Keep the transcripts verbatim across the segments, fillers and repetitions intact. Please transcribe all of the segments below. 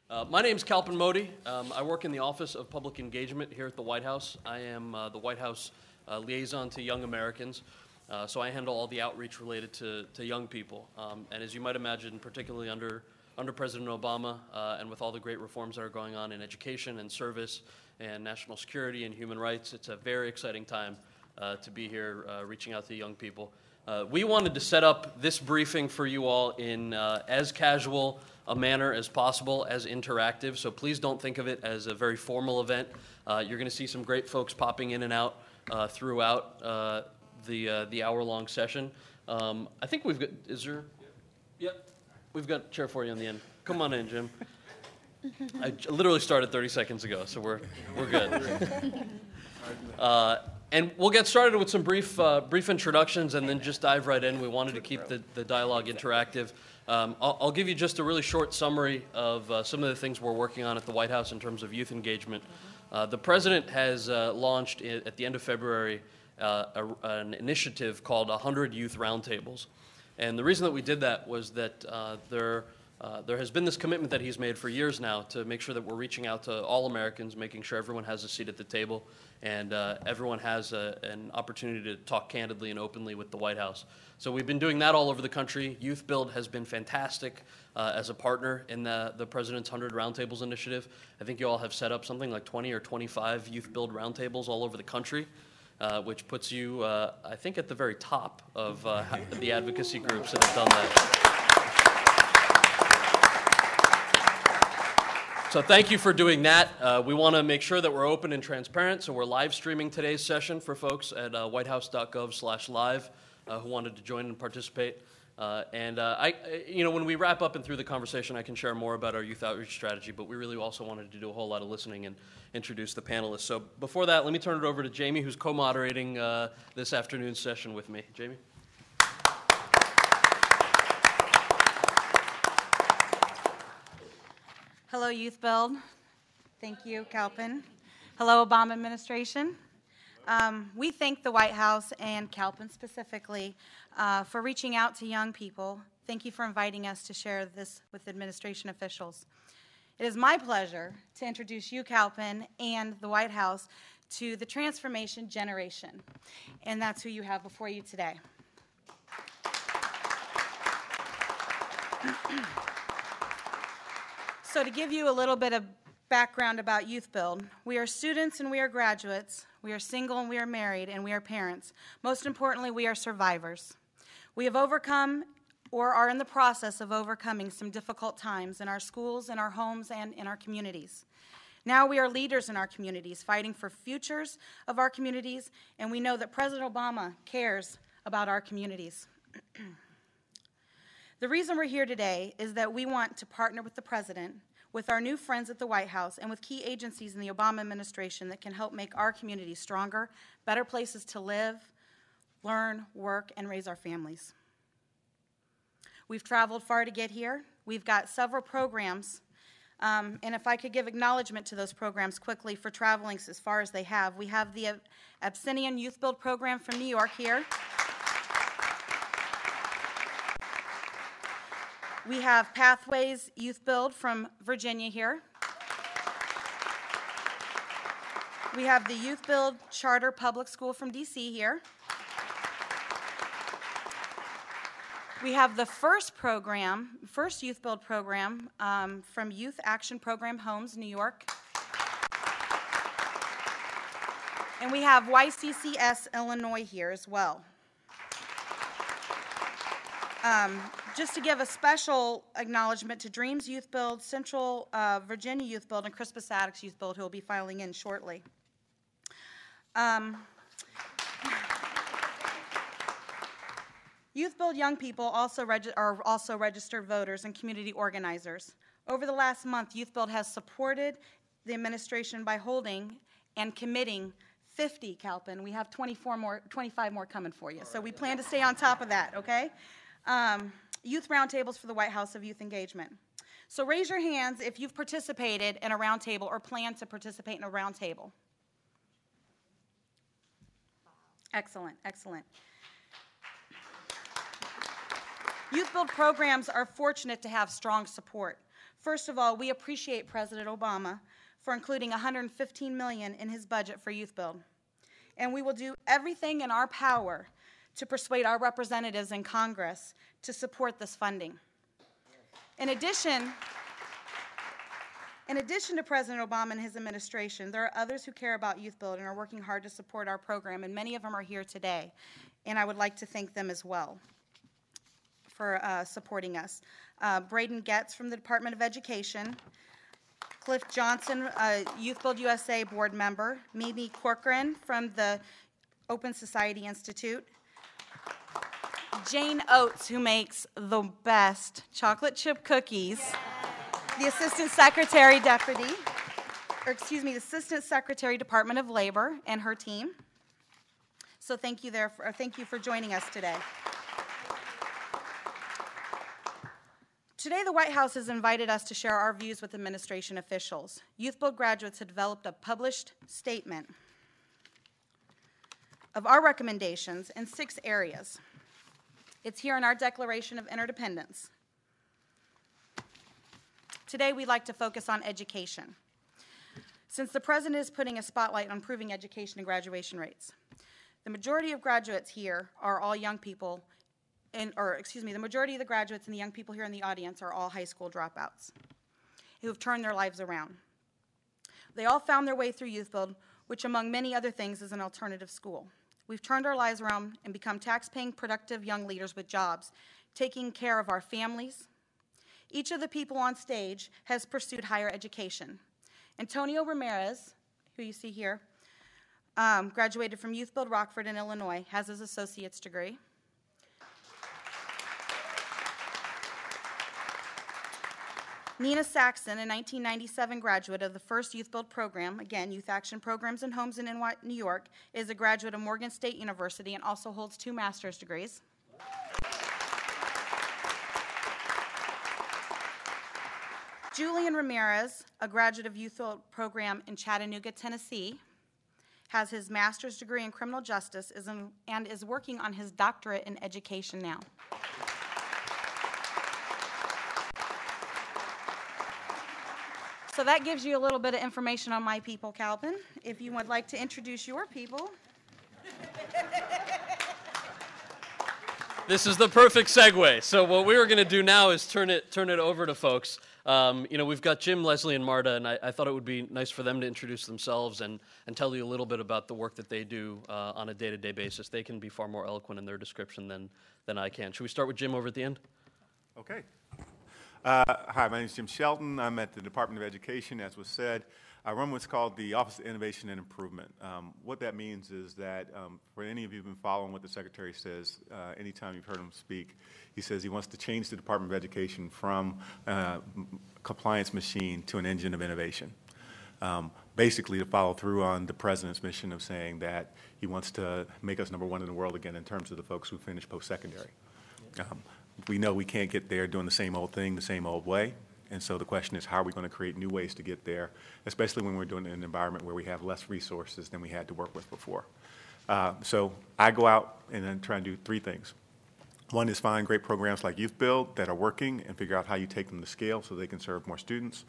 Uh, my name is Kalpen Modi. Um, I work in the Office of Public Engagement here at the White House. I am uh, the White House uh, liaison to young Americans, uh, so I handle all the outreach related to, to young people. Um, and as you might imagine, particularly under, under President Obama uh, and with all the great reforms that are going on in education and service and national security and human rights, it's a very exciting time uh, to be here uh, reaching out to young people. Uh, we wanted to set up this briefing for you all in uh, as casual a manner as possible, as interactive, so please don't think of it as a very formal event. Uh, you're going to see some great folks popping in and out uh, throughout uh, the uh, the hour-long session. Um, I think we've got, is there? Yep. We've got a chair for you on the end. Come on in, Jim. I literally started thirty seconds ago, so we're, we're good. Uh, And we'll get started with some brief uh, brief introductions and then just dive right in. We wanted to keep the, the dialogue interactive. Um, I'll, I'll give you just a really short summary of uh, some of the things we're working on at the White House in terms of youth engagement. Uh, the President has uh, launched i- at the end of February uh, a, an initiative called one hundred Youth Roundtables. And the reason that we did that was that uh, there Uh, there has been this commitment that he's made for years now to make sure that we're reaching out to all Americans, making sure everyone has a seat at the table, and uh, everyone has a, an opportunity to talk candidly and openly with the White House. So we've been doing that all over the country. Youth Build has been fantastic uh, as a partner in the, the President's one hundred Roundtables initiative. I think you all have set up something like twenty or twenty-five Youth Build Roundtables all over the country, uh, which puts you, uh, I think, at the very top of uh, the advocacy groups that have done that. So thank you for doing that. Uh, we want to make sure that we're open and transparent, so we're live streaming today's session for folks at uh, whitehouse.gov slash live uh, who wanted to join and participate. Uh, and, uh, I, you know, when we wrap up and through the conversation, I can share more about our youth outreach strategy, but we really also wanted to do a whole lot of listening and introduce the panelists. So before that, let me turn it over to Jamie, who's co-moderating uh, this afternoon's session with me. Jamie? Hello, Youth Build. Thank you, Kalpen. Hello, Obama administration. Um, we thank the White House and Kalpen specifically uh, for reaching out to young people. Thank you for inviting us to share this with administration officials. It is my pleasure to introduce you, Kalpen, and the White House to the Transformation Generation. And that's who you have before you today. So to give you a little bit of background about Youth Build, we are students and we are graduates, we are single and we are married, and we are parents. Most importantly, we are survivors. We have overcome or are in the process of overcoming some difficult times in our schools, in our homes, and in our communities. Now we are leaders in our communities, fighting for futures of our communities, and we know that President Obama cares about our communities. The reason we're here today is that we want to partner with the President, with our new friends at the White House, and with key agencies in the Obama administration that can help make our communities stronger, better places to live, learn, work, and raise our families. We've traveled far to get here. We've got several programs, um, and if I could give acknowledgement to those programs quickly for traveling as far as they have. We have the Abyssinian Youth Build program from New York here. We have Pathways Youth Build from Virginia here. We have the Youth Build Charter Public School from D C here. We have the first program, first Youth Build program um, from Youth Action Program Homes, New York. And we have Y C C S Illinois here as well. Um, just to give a special acknowledgement to Dreams Youth Build, Central uh, Virginia Youth Build, and Crispus Attucks Youth Build, who will be filing in shortly. Um, Youth Build young people also regi- are also registered voters and community organizers. Over the last month, Youth Build has supported the administration by holding and committing fifty, Kalpen. We have twenty-four more, twenty-five more coming for you, so we plan to stay on top of that, okay? Um, youth roundtables for the White House of Youth Engagement. So raise your hands if you've participated in a roundtable or plan to participate in a roundtable. Excellent, excellent. Youth Build programs are fortunate to have strong support First of all, we appreciate President Obama for including one hundred fifteen million dollars in his budget for Youth Build. And we will do everything in our power to persuade our representatives in Congress to support this funding. In addition, in addition to President Obama and his administration, there are others who care about Youth Build and are working hard to support our program, and many of them are here today. And I would like to thank them as well for uh, supporting us. Uh, Braden Getz from the Department of Education, Cliff Johnson, uh, Youth Build U S A board member, Mimi Corcoran from the Open Society Institute, Jane Oates, who makes the best chocolate chip cookies, the Assistant Secretary Deputy, or excuse me, the Assistant Secretary Department of Labor and her team. So thank you there, for, thank you for joining us today. Today, the White House has invited us to share our views with administration officials. Youth Build graduates have developed a published statement of our recommendations in six areas. It's here in our Declaration of Interdependence. Today, we'd like to focus on education, since the President is putting a spotlight on improving education and graduation rates. The majority of graduates here are all young people, and, or excuse me, the majority of the graduates and the young people here in the audience are all high school dropouts who have turned their lives around. They all found their way through Youth Build, which among many other things is an alternative school. We've turned our lives around and become tax-paying, productive young leaders with jobs, taking care of our families. Each of the people on stage has pursued higher education. Antonio Ramirez, who you see here, um, graduated from Youth Build Rockford in Illinois, has his associate's degree. Nina Saxon, a nineteen ninety-seven graduate of the first Youth Build program, again, Youth Action Programs and Homes in New York, is a graduate of Morgan State University and also holds two master's degrees. Julian Ramirez, a graduate of Youth Build program in Chattanooga, Tennessee, has his master's degree in criminal justice is in, and is working on his doctorate in education now. So that gives you a little bit of information on my people, Calvin. If you would like to introduce your people. This is the perfect segue. So what we were going to do now is turn it turn it over to folks. Um, you know, we've got Jim, Leslie, and Marta, and I, I thought it would be nice for them to introduce themselves and, and tell you a little bit about the work that they do uh, on a day-to-day basis. They can be far more eloquent in their description than, than I can. Should we start with Jim over at the end? Okay. Uh, hi, my name is Jim Shelton. I'm at the Department of Education, as was said. I run what's called the Office of Innovation and Improvement. Um, what that means is that um, for any of you who've been following what the Secretary says, uh, anytime you've heard him speak, he says he wants to change the Department of Education from uh, compliance machine to an engine of innovation. Um, basically to follow through on the President's mission of saying that he wants to make us number one in the world again in terms of the folks who finish post-secondary. Um, We know we can't get there doing the same old thing the same old way, and so the question is, how are we going to create new ways to get there, especially when we're doing it in an environment where we have less resources than we had to work with before. Uh, so I go out and then try and do three things. One is find great programs like Youth Build that are working and figure out how you take them to scale so they can serve more students.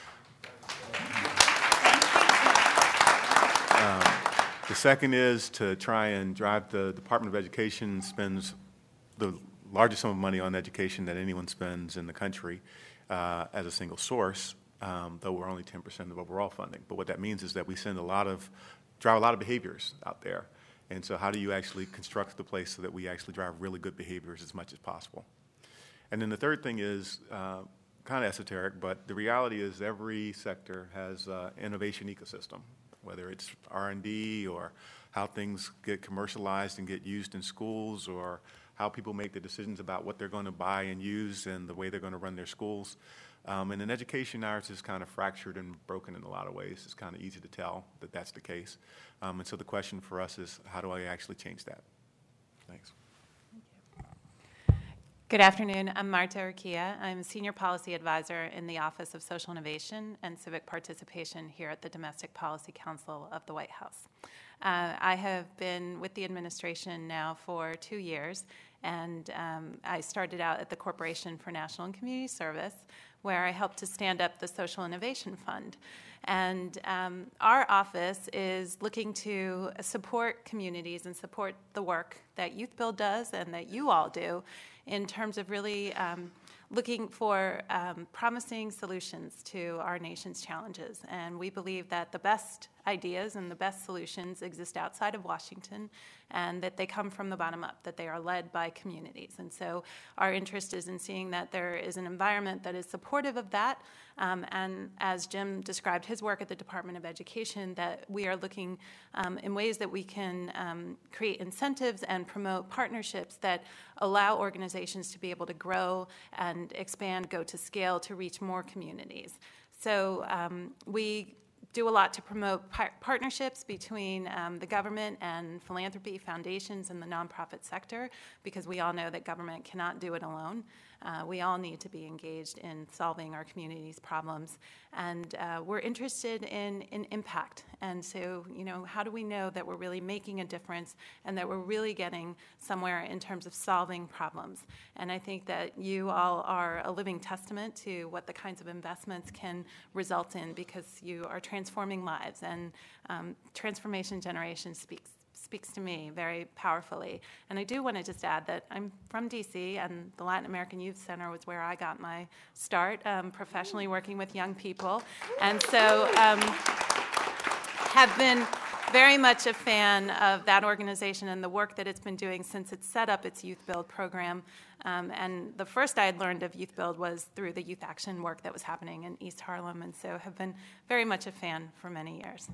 Um, the second is to try and drive the Department of Education spends the largest sum of money on education that anyone spends in the country uh, as a single source, um, though we're only ten percent of overall funding. But what that means is that we send a lot of, drive a lot of behaviors out there. And so how do you actually construct the place so that we actually drive really good behaviors as much as possible? And then the third thing is uh, kind of esoteric, but the reality is every sector has an innovation ecosystem, whether it's R and D or how things get commercialized and get used in schools, or how people make the decisions about what they're going to buy and use and the way they're going to run their schools. Um, and in education, ours is kind of fractured and broken in a lot of ways. It's kind of easy to tell that that's the case. Um, and so the question for us is, how do I actually change that? Thanks. Good afternoon. I'm Marta Urquia. I'm a Senior Policy Advisor in the Office of Social Innovation and Civic Participation here at the Domestic Policy Council of the White House. Uh, I have been with the administration now for two years, And um, I started out at the Corporation for National and Community Service, where I helped to stand up the Social Innovation Fund. And um, our office is looking to support communities and support the work that Youth Build does and that you all do in terms of really um, looking for um, promising solutions to our nation's challenges. And we believe that the best ideas and the best solutions exist outside of Washington, and that they come from the bottom up, that they are led by communities. And so our interest is in seeing that there is an environment that is supportive of that. Um, and as Jim described his work at the Department of Education, that we are looking um, in ways that we can um, create incentives and promote partnerships that allow organizations to be able to grow and expand, go to scale to reach more communities. So um, we do a lot to promote par- partnerships between um, the government and philanthropy, foundations, and the nonprofit sector, because we all know that government cannot do it alone. Uh, we all need to be engaged in solving our community's problems, and uh, we're interested in, in impact. And so, you know, how do we know that we're really making a difference and that we're really getting somewhere in terms of solving problems? And I think that you all are a living testament to what the kinds of investments can result in, because you are transforming lives, and um, Transformation Generation speaks speaks to me very powerfully. And I do want to just add that I'm from D C, and the Latin American Youth Center was where I got my start um, professionally working with young people. And so um, have been very much a fan of that organization and the work that it's been doing since it set up its Youth Build program. Um, and the first I had learned of Youth Build was through the youth action work that was happening in East Harlem, and so have been very much a fan for many years.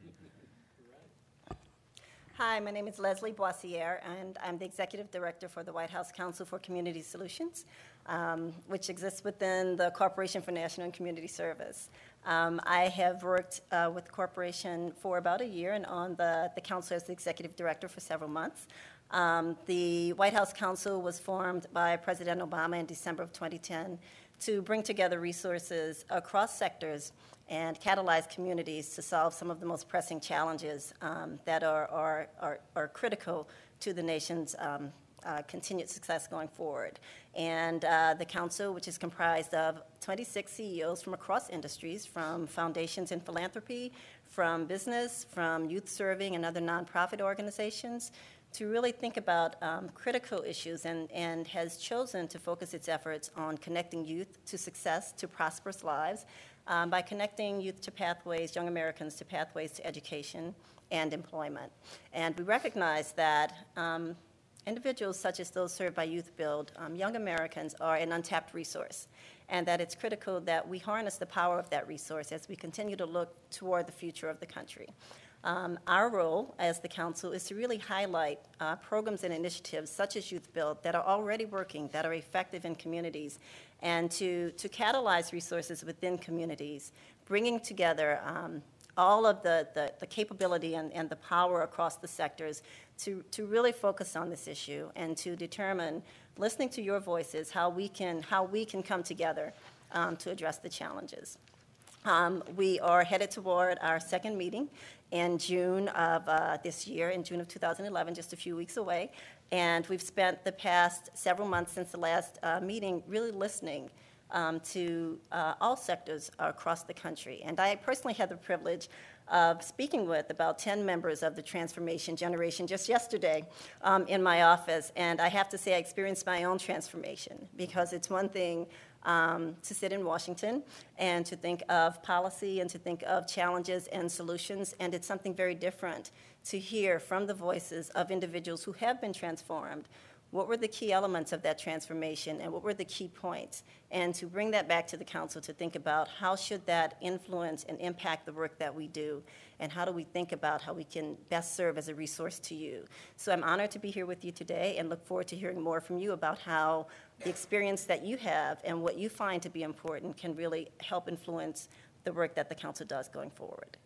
Hi, my name is Leslie Boissiere, and I'm the Executive Director for the White House Council for Community Solutions, um, which exists within the Corporation for National and Community Service. Um, I have worked uh, with the corporation for about a year and on the, the council as the Executive Director for several months. Um, the White House Council was formed by President Obama in December of twenty ten to bring together resources across sectors and catalyze communities to solve some of the most pressing challenges um, that are, are, are, are critical to the nation's um, uh, continued success going forward. And uh, the council, which is comprised of twenty-six C E Os from across industries, from foundations and philanthropy, from business, from youth serving and other nonprofit organizations, to really think about um, critical issues, and, and has chosen to focus its efforts on connecting youth to success, to prosperous lives, um, by connecting youth to pathways, young Americans to pathways to education and employment. And we recognize that um, individuals such as those served by Youth Build, um, young Americans, are an untapped resource, and that it's critical that we harness the power of that resource as we continue to look toward the future of the country. Um, our role as the council is to really highlight uh, programs and initiatives such as Youth Build that are already working, that are effective in communities, and to, to catalyze resources within communities, bringing together um, all of the, the, the capability and, and the power across the sectors to, to really focus on this issue and to determine, listening to your voices, how we can, how we can come together um, to address the challenges. Um, we are headed toward our second meeting in June of uh, this year, in June of two thousand eleven, just a few weeks away. And we've spent the past several months since the last uh, meeting really listening um, to uh, all sectors across the country. And I personally had the privilege of speaking with about ten members of the Transformation Generation just yesterday um, in my office. And I have to say I experienced my own transformation, because it's one thing Um, to sit in Washington and to think of policy and to think of challenges and solutions, and it's something very different to hear from the voices of individuals who have been transformed. What were the key elements of that transformation, and what were the key points? And to bring that back to the council to think about how should that influence and impact the work that we do, and how do we think about how we can best serve as a resource to you. So I'm honored to be here with you today and look forward to hearing more from you about how the experience that you have and what you find to be important can really help influence the work that the council does going forward.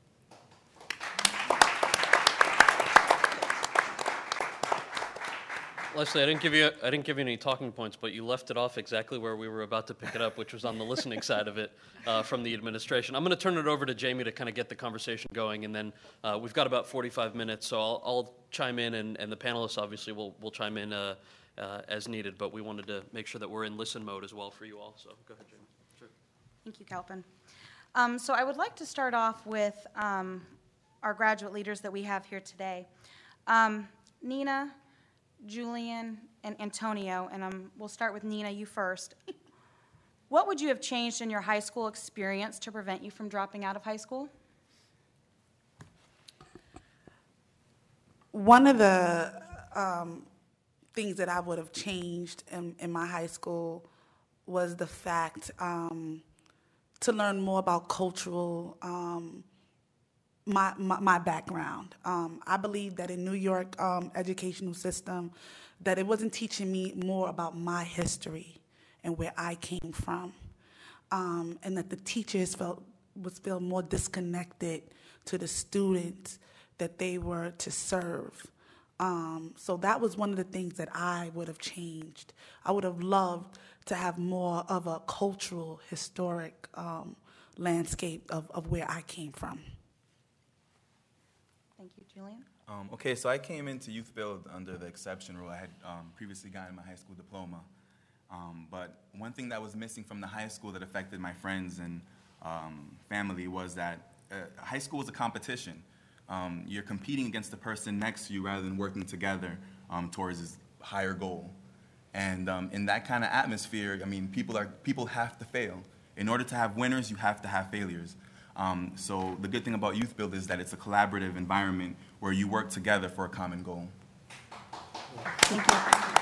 Leslie, I didn't give you I didn't give you any talking points, but you left it off exactly where we were about to pick it up, which was on the listening side of it uh, from the administration. I'm going to turn it over to Jamie to kind of get the conversation going, and then uh, we've got about forty-five minutes, so I'll, I'll chime in, and, and the panelists obviously will will chime in uh, uh, as needed, but we wanted to make sure that we're in listen mode as well for you all. So go ahead, Jamie. Sure. Thank you, Kalpin. Um, so I would like to start off with um, our graduate leaders that we have here today. Um, Nina, Julian, and Antonio, and um, we'll start with Nina, you first. What would you have changed in your high school experience to prevent you from dropping out of high school? One of the um, things that I would have changed in, in my high school was the fact um, to learn more about cultural, um, my, my, my background. Um, I believe that in New York um, educational system, that it wasn't teaching me more about my history and where I came from, um, and that the teachers felt was feel more disconnected to the students that they were to serve. Um, so that was one of the things that I would have changed. I would have loved to have more of a cultural, historic um, landscape of, of where I came from. Thank you, Julian. Um, okay, so I came into Youth Build under the exception rule. I had um, previously gotten my high school diploma. Um, but one thing that was missing from the high school that affected my friends and um, family was that uh, high school is a competition. Um, you're competing against the person next to you rather than working together um, towards this higher goal. And um, in that kind of atmosphere, I mean, people are people have to fail. In order to have winners, you have to have failures. Um, so the good thing about Youth Build is that it's a collaborative environment where you work together for a common goal. Thank you.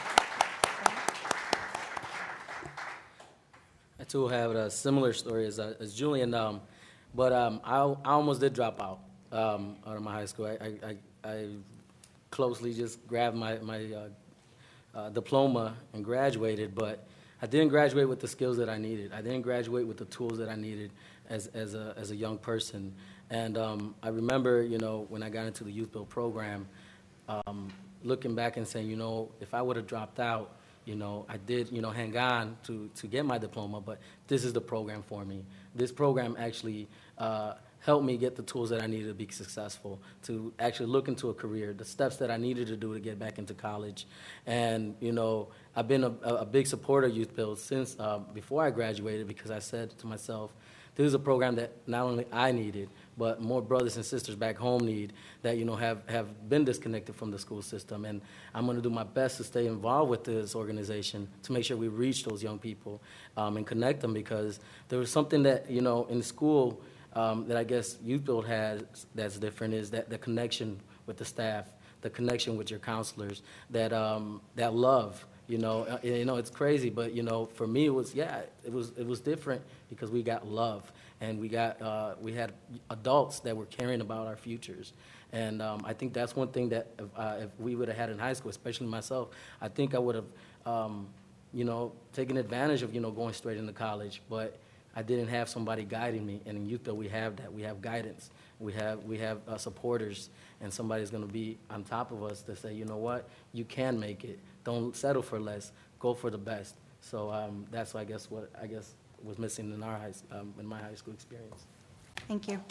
I too have a similar story as, uh, as Julian, um, but um, I, I almost did drop out um, out of my high school. I, I, I closely just grabbed my, my uh, uh, diploma and graduated, but I didn't graduate with the skills that I needed. I didn't graduate with the tools that I needed as, as, a, as a young person. And um, I remember, you know, when I got into the Youth Build program, um, looking back and saying, you know, if I would have dropped out, you know, I did, you know, hang on to, to get my diploma, but this is the program for me. This program actually uh, helped me get the tools that I needed to be successful, to actually look into a career, the steps that I needed to do to get back into college. And, you know, I've been a, a big supporter of Youth Build since uh, before I graduated, because I said to myself, this is a program that not only I needed, but more brothers and sisters back home need, that, you know, have, have been disconnected from the school system. And I'm going to do my best to stay involved with this organization to make sure we reach those young people um, and connect them, because there was something that, you know, in school um, that I guess Youth Build has that's different, is that the connection with the staff, the connection with your counselors, that, um, that love. You know, uh, you know, it's crazy, but, you know, for me it was, yeah, it was it was different because we got love, and we got uh, we had adults that were caring about our futures, and um, I think that's one thing that if, uh, if we would have had in high school, especially myself, I think I would have, um, you know, taken advantage of, you know, going straight into college, but I didn't have somebody guiding me. And in Youth Build, we have that. We have guidance. We have we have uh, supporters, and somebody's going to be on top of us to say, you know what, you can make it. Don't settle for less. Go for the best. So um, that's, I guess, what I guess was missing in our high, um, in my high school experience. Thank you.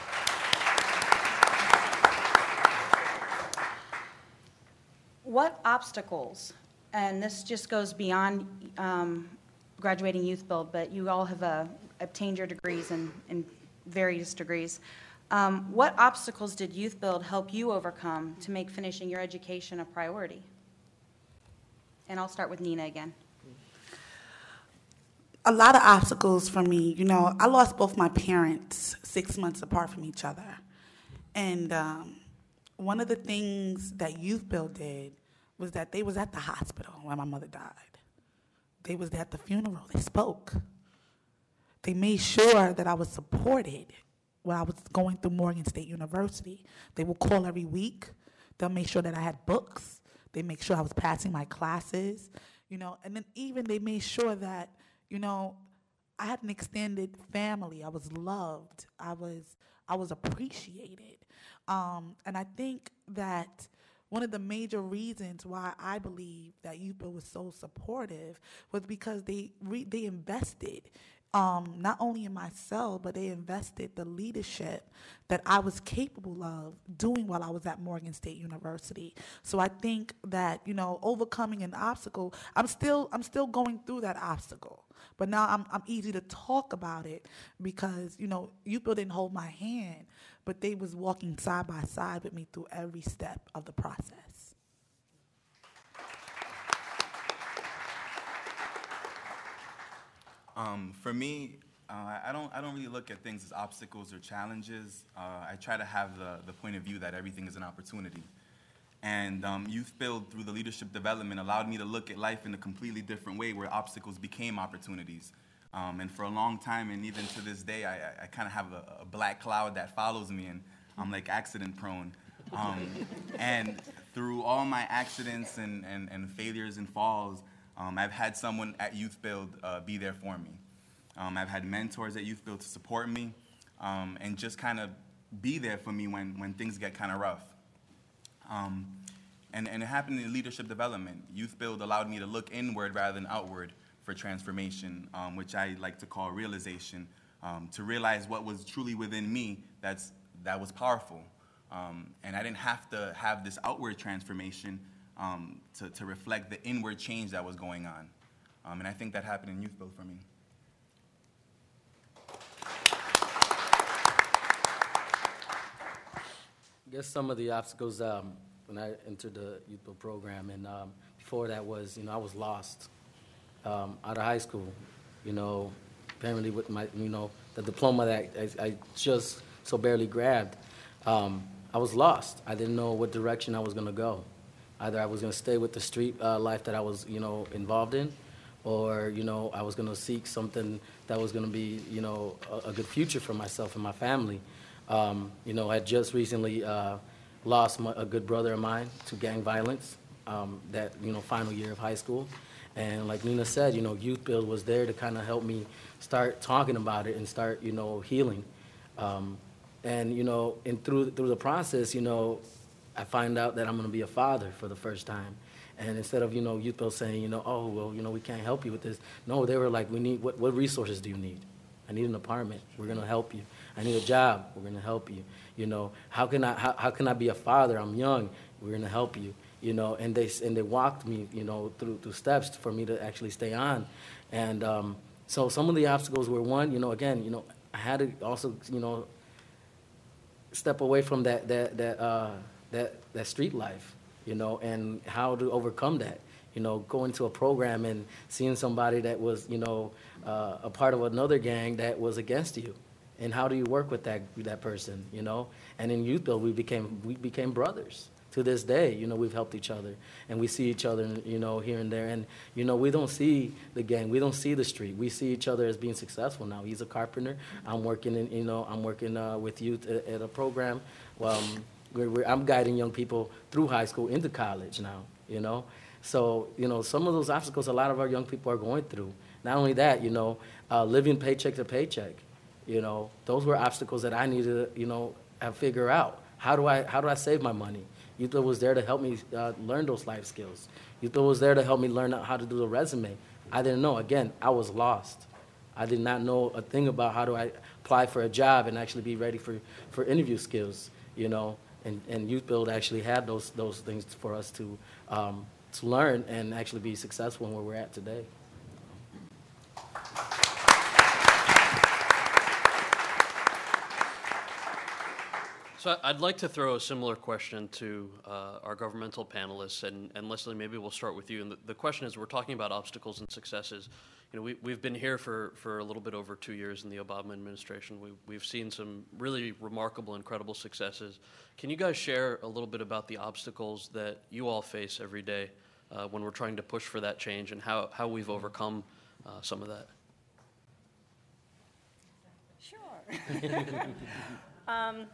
What obstacles, and this just goes beyond um, graduating Youth Build, but you all have uh, obtained your degrees in, in various degrees. Um, what obstacles did Youth Build help you overcome to make finishing your education a priority? And I'll start with Nina again. A lot of obstacles for me. You know, I lost both my parents six months apart from each other. And um, one of the things that Youth Build did was that they was at the hospital when my mother died. They was at the funeral. They spoke. They made sure that I was supported when I was going through Morgan State University. They would call every week. They'll make sure that I had books. They make sure I was passing my classes, you know, and then even they made sure that, you know, I had an extended family. I was loved. I was I was appreciated. Um, and I think that one of the major reasons why I believe that Youth Build was so supportive was because they re- they invested um, not only in myself, but they invested the leadership that I was capable of doing while I was at Morgan State University. So I think that, you know, overcoming an obstacle, I'm still I'm still going through that obstacle. But now I'm I'm easy to talk about it because, you know, you people didn't hold my hand, but they was walking side by side with me through every step of the process. Um, for me, uh, I don't I don't really look at things as obstacles or challenges. Uh, I try to have the, the point of view that everything is an opportunity. And um, Youth Build, through the leadership development, allowed me to look at life in a completely different way where obstacles became opportunities. Um, and for a long time, and even to this day, I, I kind of have a, a black cloud that follows me, and I'm like accident prone. Um, and through all my accidents and, and, and failures and falls, um, I've had someone at Youth Build uh, be there for me. Um, I've had mentors at Youth Build to support me um, and just kind of be there for me when, when things get kind of rough. Um, and, and it happened in leadership development. Youth Build allowed me to look inward rather than outward for transformation, um, which I like to call realization, um, to realize what was truly within me that's, that was powerful. Um, and I didn't have to have this outward transformation um, to, to reflect the inward change that was going on. Um, and I think that happened in Youth Build for me. I guess some of the obstacles um, when I entered the Youth Build program, and um, before that was, you know, I was lost um, out of high school. You know, apparently with my, you know, the diploma that I, I just so barely grabbed, um, I was lost. I didn't know what direction I was going to go. Either I was going to stay with the street uh, life that I was, you know, involved in, or, you know, I was going to seek something that was going to be, you know, a, a good future for myself and my family. Um, you know, I just recently uh, lost my, a good brother of mine to gang violence um, that, you know, final year of high school. And like Nina said, you know, Youth Build was there to kind of help me start talking about it and start, you know, healing. Um, and, you know, and through, through the process, you know, I find out that I'm going to be a father for the first time. And instead of, you know, Youth Build saying, you know, oh, well, you know, we can't help you with this. No, they were like, we need, what, what resources do you need? I need an apartment. We're going to help you. I need a job. We're going to help you. You know, how can I how, how can I be a father? I'm young. We're going to help you. You know, and they and they walked me, you know, through through steps for me to actually stay on. And um, so some of the obstacles were, one, you know, again, you know, I had to also, you know, step away from that that that uh, that that street life, you know, and how to overcome that. You know, going to a program and seeing somebody that was, you know, uh, a part of another gang that was against you. And how do you work with that that person, you know? And in Youth Build, we became we became brothers. To this day, you know, we've helped each other, and we see each other, you know, here and there. And you know, we don't see the gang, we don't see the street. We see each other as being successful now. He's a carpenter. I'm working in, you know, I'm working uh, with youth at, at a program. Um, where we're, I'm guiding young people through high school into college now, you know. So, you know, some of those obstacles a lot of our young people are going through. Not only that, you know, uh, living paycheck to paycheck. You know, those were obstacles that I needed to, you know, figure out. How do I how do I save my money? Youth Build was there to help me uh, learn those life skills. Youth Build was there to help me learn how to do the resume. I didn't know. Again, I was lost. I did not know a thing about how do I apply for a job and actually be ready for, for interview skills, you know. And, and Youth Build actually had those those things for us to um, to learn and actually be successful in where we're at today. So I'd like to throw a similar question to uh, our governmental panelists, and, and Leslie, maybe we'll start with you. And the, the question is, we're talking about obstacles and successes. You know, we, we've been here for, for a little bit over two years in the Obama administration. We, we've seen some really remarkable, incredible successes. Can you guys share a little bit about the obstacles that you all face every day uh, when we're trying to push for that change, and how, how we've overcome uh, some of that? Sure. um,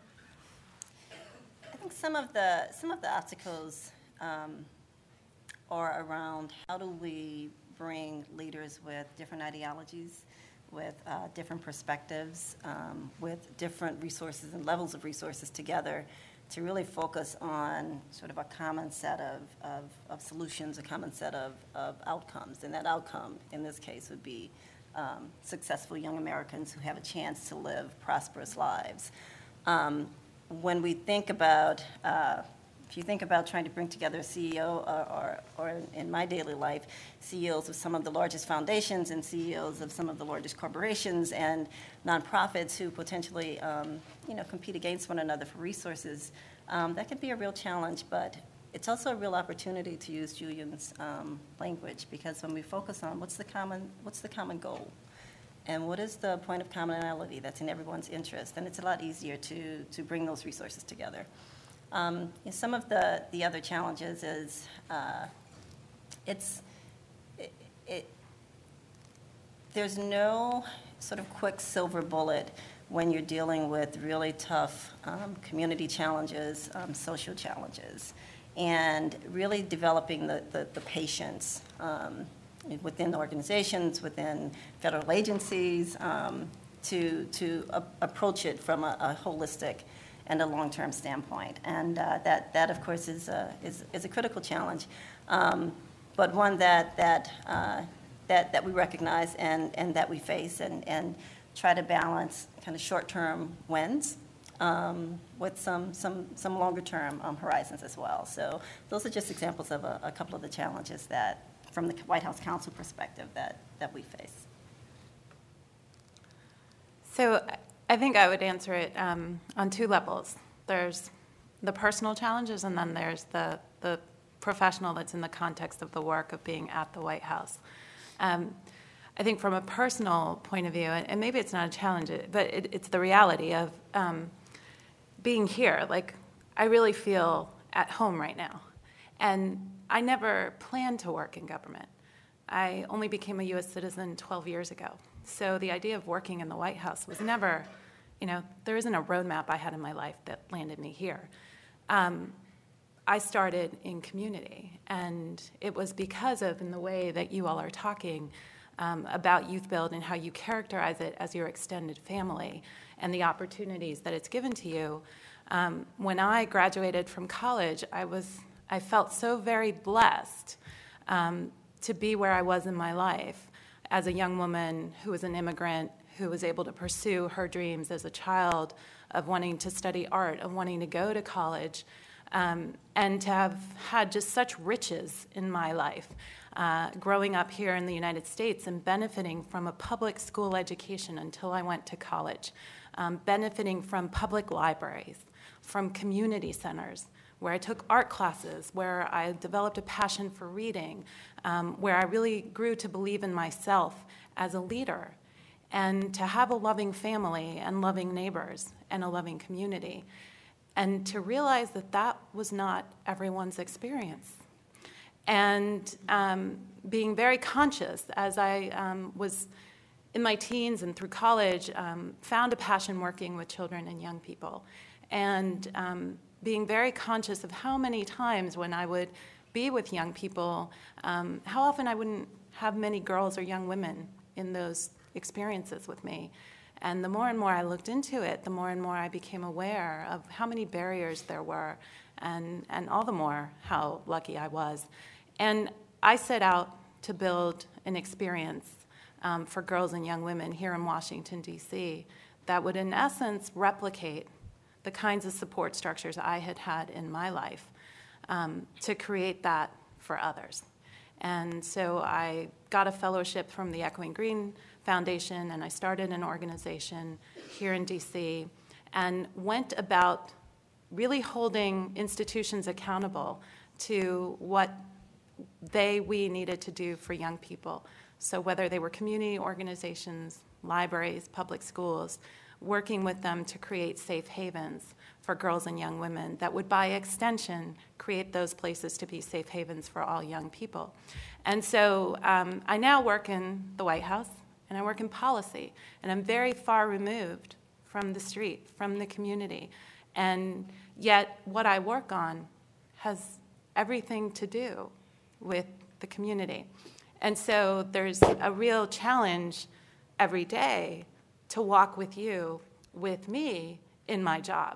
I think some of the some of the obstacles um, are around how do we bring leaders with different ideologies, with uh, different perspectives, um, with different resources and levels of resources together to really focus on sort of a common set of, of, of solutions, a common set of, of outcomes. And that outcome, in this case, would be um, successful young Americans who have a chance to live prosperous lives. Um, when we think about, uh, if you think about trying to bring together a C E O, or, or, or in my daily life, C E Os of some of the largest foundations and C E Os of some of the largest corporations and nonprofits who potentially, um, you know, compete against one another for resources, um, that can be a real challenge, but it's also a real opportunity to use Julian's um, language, because when we focus on what's the common, what's the common goal, and what is the point of commonality that's in everyone's interest, then it's a lot easier to, to bring those resources together. Um, and some of the, the other challenges is uh, it's, it, it, there's no sort of quick silver bullet when you're dealing with really tough um, community challenges, um, social challenges, and really developing the, the, the patience um, within organizations, within federal agencies, um, to, to a, approach it from a, a holistic and a long-term standpoint. And uh, that, that, of course, is a, is, is a critical challenge, um, but one that, that, uh, that, that we recognize and, and that we face, and, and try to balance kind of short-term wins um, with some, some, some longer-term um, horizons as well. So those are just examples of a, a couple of the challenges that, from the White House Council perspective, that, that we face. So I think I would answer it um, on two levels. There's the personal challenges, and then there's the, the professional that's in the context of the work of being at the White House. Um, I think from a personal point of view, and maybe it's not a challenge, but it, it's the reality of um, being here. Like, I really feel at home right now. And I never planned to work in government. I only became a U S citizen twelve years ago. So the idea of working in the White House was never, you know, there isn't a roadmap I had in my life that landed me here. Um, I started in community, and it was because of, in the way that you all are talking um, about Youth Build and how you characterize it as your extended family and the opportunities that it's given to you. Um, when I graduated from college, I was, I felt so very blessed um, to be where I was in my life as a young woman who was an immigrant, who was able to pursue her dreams as a child of wanting to study art, of wanting to go to college, um, and to have had just such riches in my life, uh, growing up here in the United States and benefiting from a public school education until I went to college, um, benefiting from public libraries, from community centers, where I took art classes, where I developed a passion for reading, um, where I really grew to believe in myself as a leader, and to have a loving family and loving neighbors and a loving community, and to realize that that was not everyone's experience. And um, being very conscious as I um, was in my teens and through college, um, found a passion working with children and young people, and um, being very conscious of how many times when I would be with young people, um, how often I wouldn't have many girls or young women in those experiences with me. And the more and more I looked into it, the more and more I became aware of how many barriers there were, and, and all the more how lucky I was. And I set out to build an experience um, for girls and young women here in Washington, D C that would, in essence, replicate the kinds of support structures I had had in my life, um, to create that for others. And so I got a fellowship from the Echoing Green Foundation, and I started an organization here in D C and went about really holding institutions accountable to what they, we needed to do for young people. So whether they were community organizations, libraries, public schools, working with them to create safe havens for girls and young women that would, by extension, create those places to be safe havens for all young people. And so um, I now work in the White House, and I work in policy, and I'm very far removed from the street, from the community. And yet what I work on has everything to do with the community. And so there's a real challenge every day to walk with you, with me, in my job.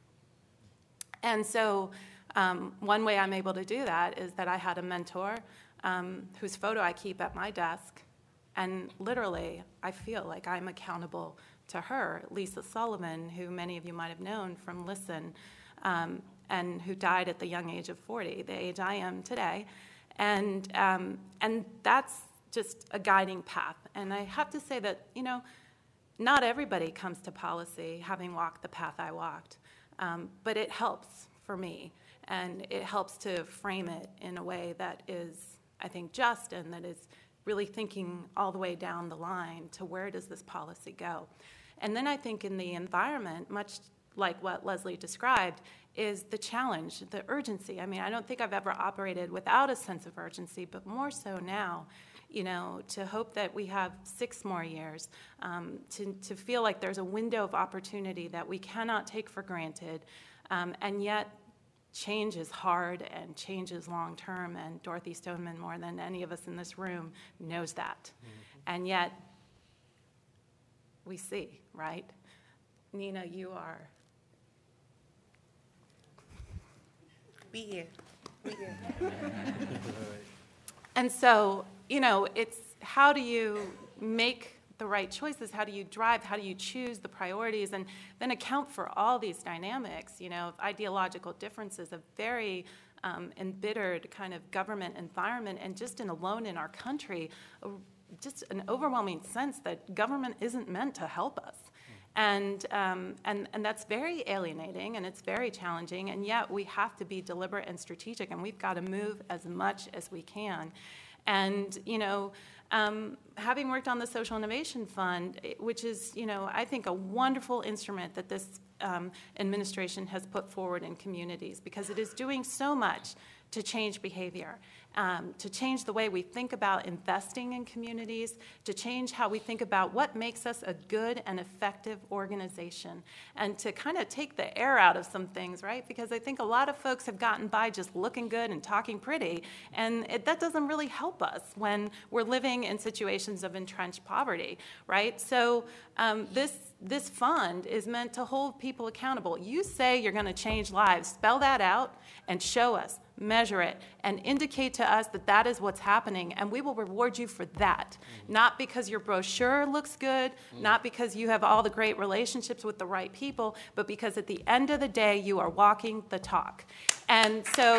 And so um, one way I'm able to do that is that I had a mentor um, whose photo I keep at my desk, And literally, I feel like I'm accountable to her, Lisa Sullivan, who many of you might have known from Listen, um, and who died at the young age of forty, the age I am today. And, um, and that's just a guiding path. And I have to say that, you know, not everybody comes to policy having walked the path I walked, um, but it helps for me. And it helps to frame it in a way that is, I think, just and that is really thinking all the way down the line to where does this policy go. And then I think in the environment, much like what Leslie described, is the challenge, the urgency. I mean, I don't think I've ever operated without a sense of urgency, but more so now, you know, to hope that we have six more years, um, to, to feel like there's a window of opportunity that we cannot take for granted, um, and yet change is hard and change is long term, and Dorothy Stoneman, more than any of us in this room, knows that. Mm-hmm. And yet, we see, right? Nina, you are. Be here. Be here. And so, you know, it's how do you make the right choices? How do you drive? How do you choose the priorities? And then account for all these dynamics, you know, ideological differences, a very um, embittered kind of government environment, and just in alone in our country, a, just an overwhelming sense that government isn't meant to help us. And, um, and, and that's very alienating, and it's very challenging, and yet we have to be deliberate and strategic, and we've got to move as much as we can. And, you know, um, having worked on the Social Innovation Fund, which is, you know, I think a wonderful instrument that this um, administration has put forward in communities, because it is doing so much to change behavior, um, to change the way we think about investing in communities, to change how we think about what makes us a good and effective organization, and to kind of take the air out of some things, right? Because I think a lot of folks have gotten by just looking good and talking pretty, and it, that doesn't really help us when we're living in situations of entrenched poverty, right? So um, this This fund is meant to hold people accountable. You say you're going to change lives. Spell that out and show us, measure it, and indicate to us that that is what's happening, and we will reward you for that. Mm-hmm. Not because your brochure looks good, mm-hmm. not because you have all the great relationships with the right people, but because at the end of the day, you are walking the talk. And so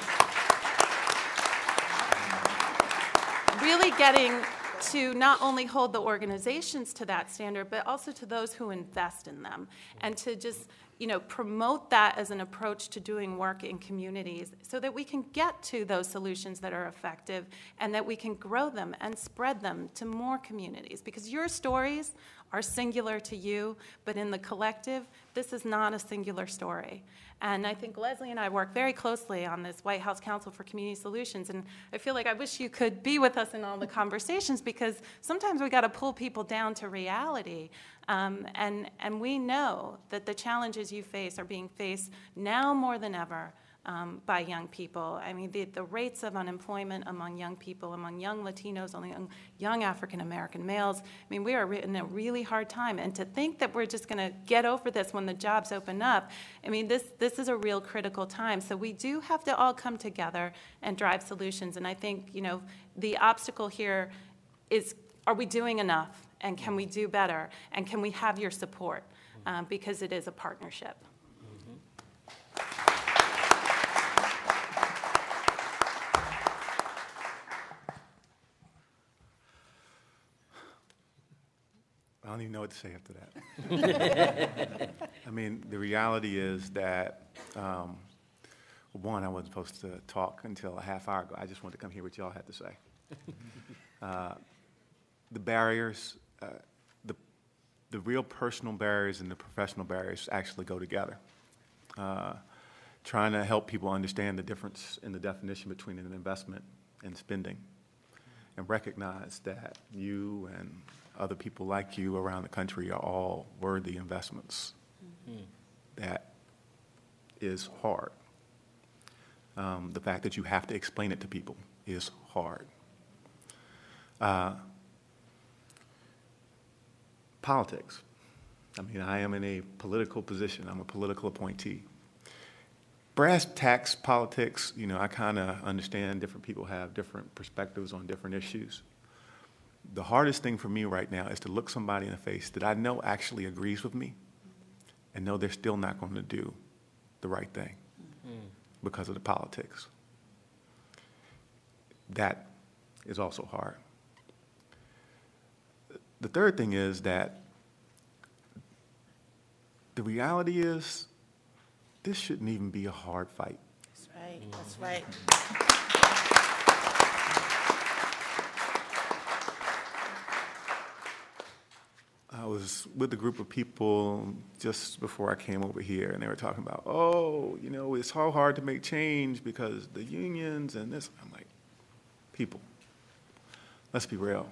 really getting to not only hold the organizations to that standard, but also to those who invest in them, and to just, you know, promote that as an approach to doing work in communities so that we can get to those solutions that are effective and that we can grow them and spread them to more communities. Because your stories are singular to you, but in the collective, this is not a singular story. And I think Leslie and I work very closely on this White House Council for Community Solutions, and I feel like I wish you could be with us in all the conversations, because sometimes we got to pull people down to reality. Um, and, and we know that the challenges you face are being faced now more than ever um, by young people. I mean, the, the rates of unemployment among young people, among young Latinos, among young African-American males, I mean, we are in a really hard time. And to think that we're just going to get over this when the jobs open up, I mean, this, this is a real critical time. So we do have to all come together and drive solutions. And I think, you know, the obstacle here is, are we doing enough? And can we do better? And can we have your support? Um, because it is a partnership. I don't even know what to say after that. I mean, the reality is that, um, one, I wasn't supposed to talk until a half hour ago. I just wanted to come hear what y'all had to say. Uh, the barriers, uh, the, the real personal barriers and the professional barriers actually go together. Uh, trying to help people understand the difference in the definition between an investment and spending, and recognize that you and other people like you around the country are all worthy investments. Mm-hmm. That is hard. Um, the fact that you have to explain it to people is hard. Uh, politics. I mean, I am in a political position. I'm a political appointee. Brass tacks politics, you know, I kind of understand different people have different perspectives on different issues. The hardest thing for me right now is to look somebody in the face that I know actually agrees with me and know they're still not going to do the right thing because of the politics. That is also hard. The third thing is that the reality is this shouldn't even be a hard fight. That's right. That's right. I was with a group of people just before I came over here, and they were talking about, oh, you know, it's so hard to make change because the unions and this. I'm like, people, let's be real.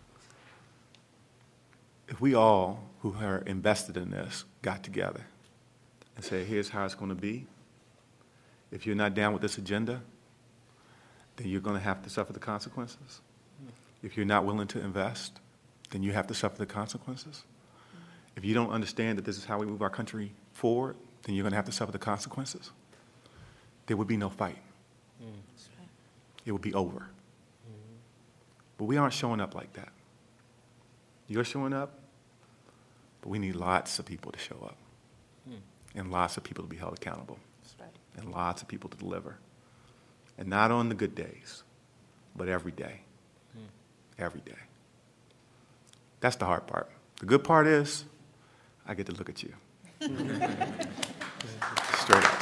If we all who are invested in this got together and say, here's how it's going to be, if you're not down with this agenda, then you're going to have to suffer the consequences. If you're not willing to invest, then you have to suffer the consequences. If you don't understand that this is how we move our country forward, then you're going to have to suffer the consequences. There would be no fight. Mm. It would be over. Mm-hmm. But we aren't showing up like that. You're showing up, but we need lots of people to show up. Mm. And lots of people to be held accountable. That's right. And lots of people to deliver. And not on the good days, but every day. Mm. Every day. That's the hard part. The good part is, I get to look at you. Straight up.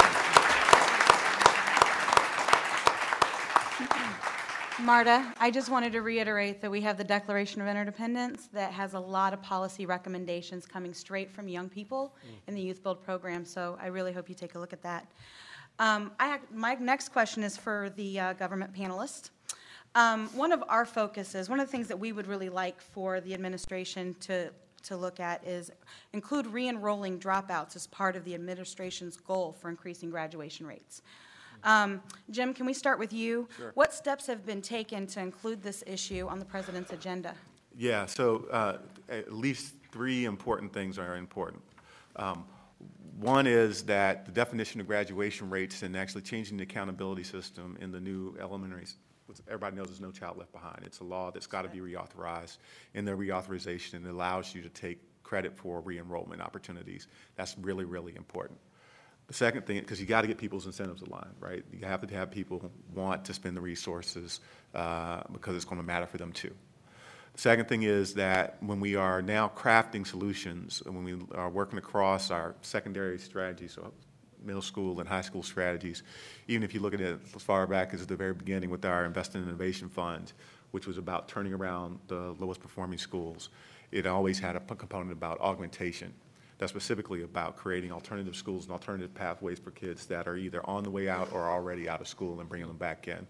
Marta, I just wanted to reiterate that we have the Declaration of Interdependence that has a lot of policy recommendations coming straight from young people in the Youth Build program, so I really hope you take a look at that. Um, I, my next question is for the uh, government panelists. Um, one of our focuses, one of the things that we would really like for the administration to, to look at is include re-enrolling dropouts as part of the administration's goal for increasing graduation rates. Um, Jim, can we start with you? Sure. What steps have been taken to include this issue on the president's agenda? Yeah, so uh, at least three important things are important. Um, one is that the definition of graduation rates and actually changing the accountability system in the new elementary, everybody knows there's No Child Left Behind. It's a law that's got to be reauthorized. In the reauthorization, it allows you to take credit for re-enrollment opportunities. That's really, really important. The second thing, because you got to get people's incentives aligned, right? You have to have people who want to spend the resources uh, because it's going to matter for them too. The second thing is that when we are now crafting solutions, and when we are working across our secondary strategies, so middle school and high school strategies, even if you look at it as far back as at the very beginning with our Invest in Innovation Fund, which was about turning around the lowest performing schools, it always had a component about augmentation. That's specifically about creating alternative schools and alternative pathways for kids that are either on the way out or already out of school and bringing them back in.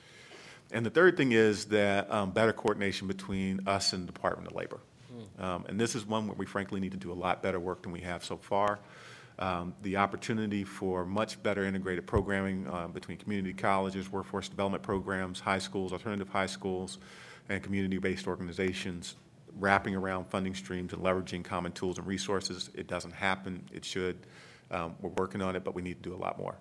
And the third thing is that um, better coordination between us and the Department of Labor. Mm. Um, and this is one where we frankly need to do a lot better work than we have so far. Um, the opportunity for much better integrated programming uh, between community colleges, workforce development programs, high schools, alternative high schools, and community-based organizations, wrapping around funding streams and leveraging common tools and resources. It doesn't happen. It should. Um, we're working on it, but we need to do a lot more.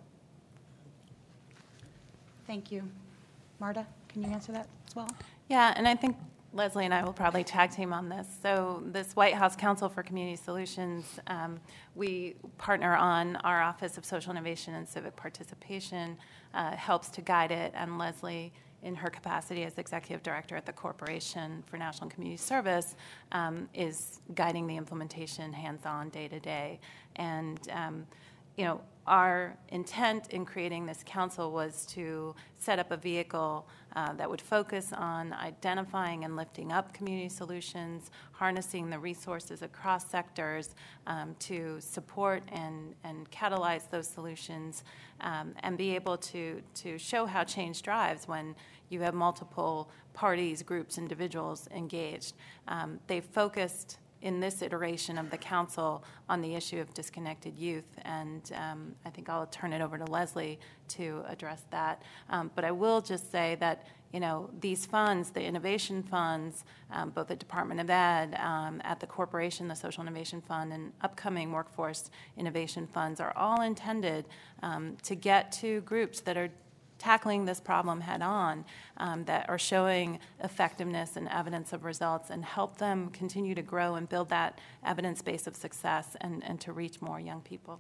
Thank you. Marta, can you answer that as well? Yeah, and I think Leslie and I will probably tag team on this. So this White House Council for Community Solutions, um, we partner on our Office of Social Innovation and Civic Participation, uh, helps to guide it, and Leslie, in her capacity as Executive Director at the Corporation for National Community Service, um, is guiding the implementation hands-on, day-to-day. And um, you know, our intent in creating this council was to set up a vehicle uh, that would focus on identifying and lifting up community solutions, harnessing the resources across sectors um, to support and, and catalyze those solutions, um, and be able to, to show how change drives when you have multiple parties, groups, individuals engaged. Um, they focused in this iteration of the council on the issue of disconnected youth, and um, I think I'll turn it over to Leslie to address that. Um, but I will just say that, you know, these funds, the innovation funds, um, both the Department of Ed, um, at the corporation, the Social Innovation Fund, and upcoming workforce innovation funds are all intended um, to get to groups that are tackling this problem head on, um, that are showing effectiveness and evidence of results, and help them continue to grow and build that evidence base of success and, and to reach more young people.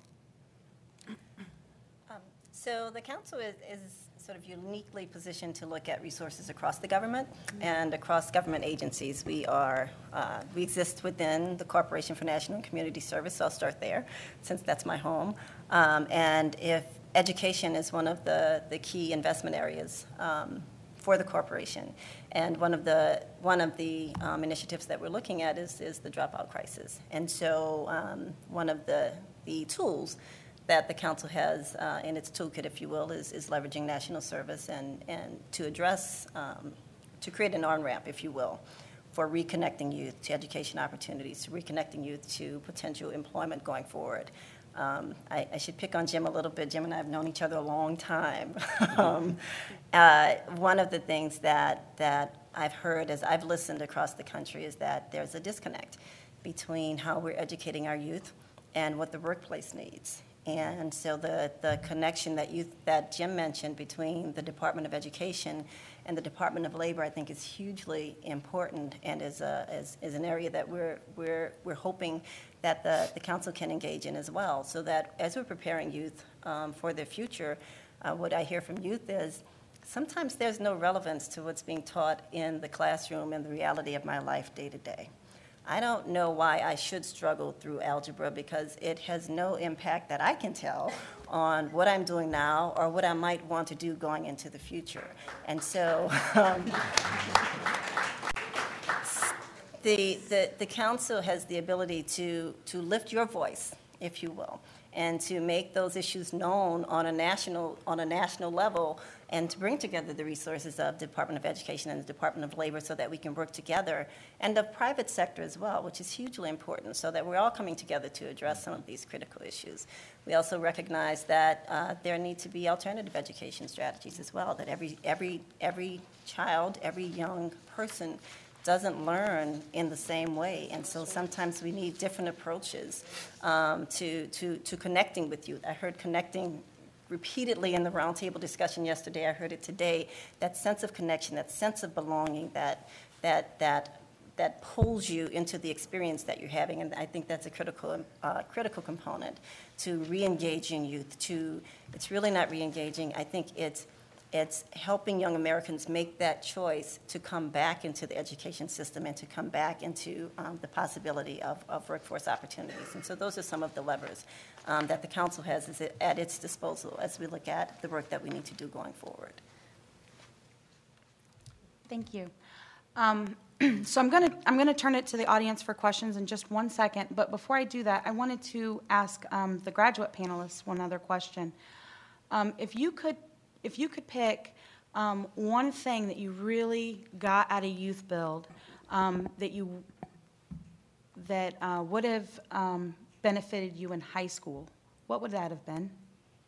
Um, so the council is, is sort of uniquely positioned to look at resources across the government and across government agencies. We are, uh, we exist within the Corporation for National and Community Service, so I'll start there, since that's my home. Um, and if education is one of the, the key investment areas um, for the corporation, and one of the one of the um, initiatives that we're looking at is is the dropout crisis. And so um, one of the the tools that the council has uh, in its toolkit, if you will, is, is leveraging national service and, and to address, um, to create an on-ramp, if you will, for reconnecting youth to education opportunities, to reconnecting youth to potential employment going forward. Um, I, I should pick on Jim a little bit. Jim and I have known each other a long time. um, uh, one of the things that, that I've heard as I've listened across the country is that there's a disconnect between how we're educating our youth and what the workplace needs. And so the, the connection that you that Jim mentioned between the Department of Education and the Department of Labor, I think, is hugely important, and is a is, is an area that we're we're we're hoping that the, the council can engage in as well. So that as we're preparing youth um, for their future, uh, what I hear from youth is sometimes there's no relevance to what's being taught in the classroom and the reality of my life day to day. I don't know why I should struggle through algebra, because it has no impact that I can tell on what I'm doing now or what I might want to do going into the future. And so um, the, the, the council has the ability to, to lift your voice, if you will, and to make those issues known on a national, on a national level, and to bring together the resources of the Department of Education and the Department of Labor so that we can work together, and the private sector as well, which is hugely important, so that we're all coming together to address some of these critical issues. We also recognize that uh, there need to be alternative education strategies as well, that every, every, every child, every young person doesn't learn in the same way, and so sometimes we need different approaches um, to, to, to connecting with youth. I heard connecting repeatedly in the roundtable discussion yesterday. I heard it today. That sense of connection, that sense of belonging, that that that that pulls you into the experience that you're having, and I think that's a critical uh, critical component to re-engaging youth. To it's really not re-engaging. I think it's it's helping young Americans make that choice to come back into the education system and to come back into um, the possibility of, of workforce opportunities. And so those are some of the levers um, that the council has is at its disposal as we look at the work that we need to do going forward. Thank you. Um, so I'm going to I'm going to turn it to the audience for questions in just one second. But before I do that, I wanted to ask um, the graduate panelists one other question. Um, if you could if you could pick um, one thing that you really got out of Youth Build um, that you that uh, would have um, benefited you in high school, what would that have been?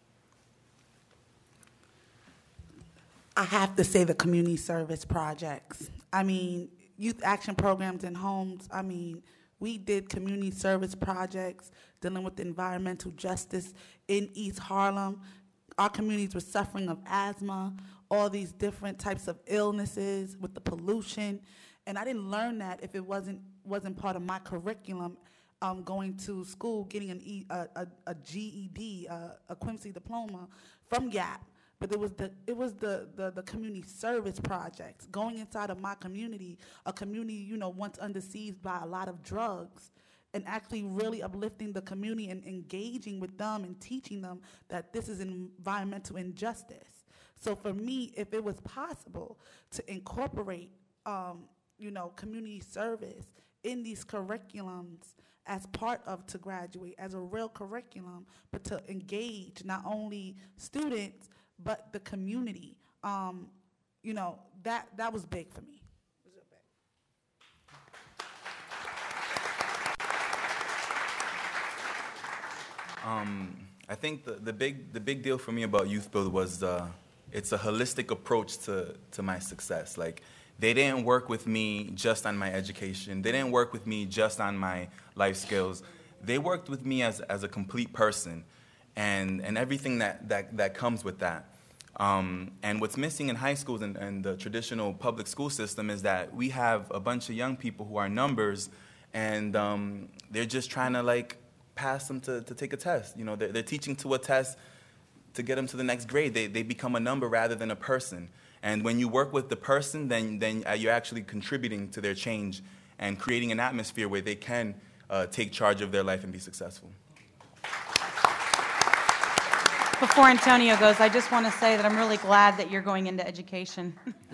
I have to say the community service projects. I mean, youth action programs in homes. I mean, we did community service projects dealing with environmental justice in East Harlem. Our communities were suffering of asthma, all these different types of illnesses with the pollution. And I didn't learn that if it wasn't wasn't part of my curriculum, um, going to school, getting an e, a, a, a G E D, uh, a Quincy diploma from Gap. But it was the it was the, the the community service projects, going inside of my community, a community, you know, once under siege by a lot of drugs, and actually really uplifting the community and engaging with them and teaching them that this is environmental injustice. So for me, if it was possible to incorporate, um, you know, community service in these curriculums as part of To Graduate, as a real curriculum, but to engage not only students, but the community, um, you know, that, that was big for me. Um, I think the, the big the big deal for me about Youth Build was uh, it's a holistic approach to, to my success. Like, they didn't work with me just on my education. They didn't work with me just on my life skills. They worked with me as, as a complete person, and, and everything that, that, that comes with that. Um, and what's missing in high schools and, and the traditional public school system is that we have a bunch of young people who are numbers, and um, they're just trying to like pass them to, to take a test. You know, they're, they're teaching to a test to get them to the next grade. They, they become a number rather than a person. And when you work with the person, then, then you're actually contributing to their change and creating an atmosphere where they can uh, take charge of their life and be successful. Before Antonio goes, I just want to say that I'm really glad that you're going into education.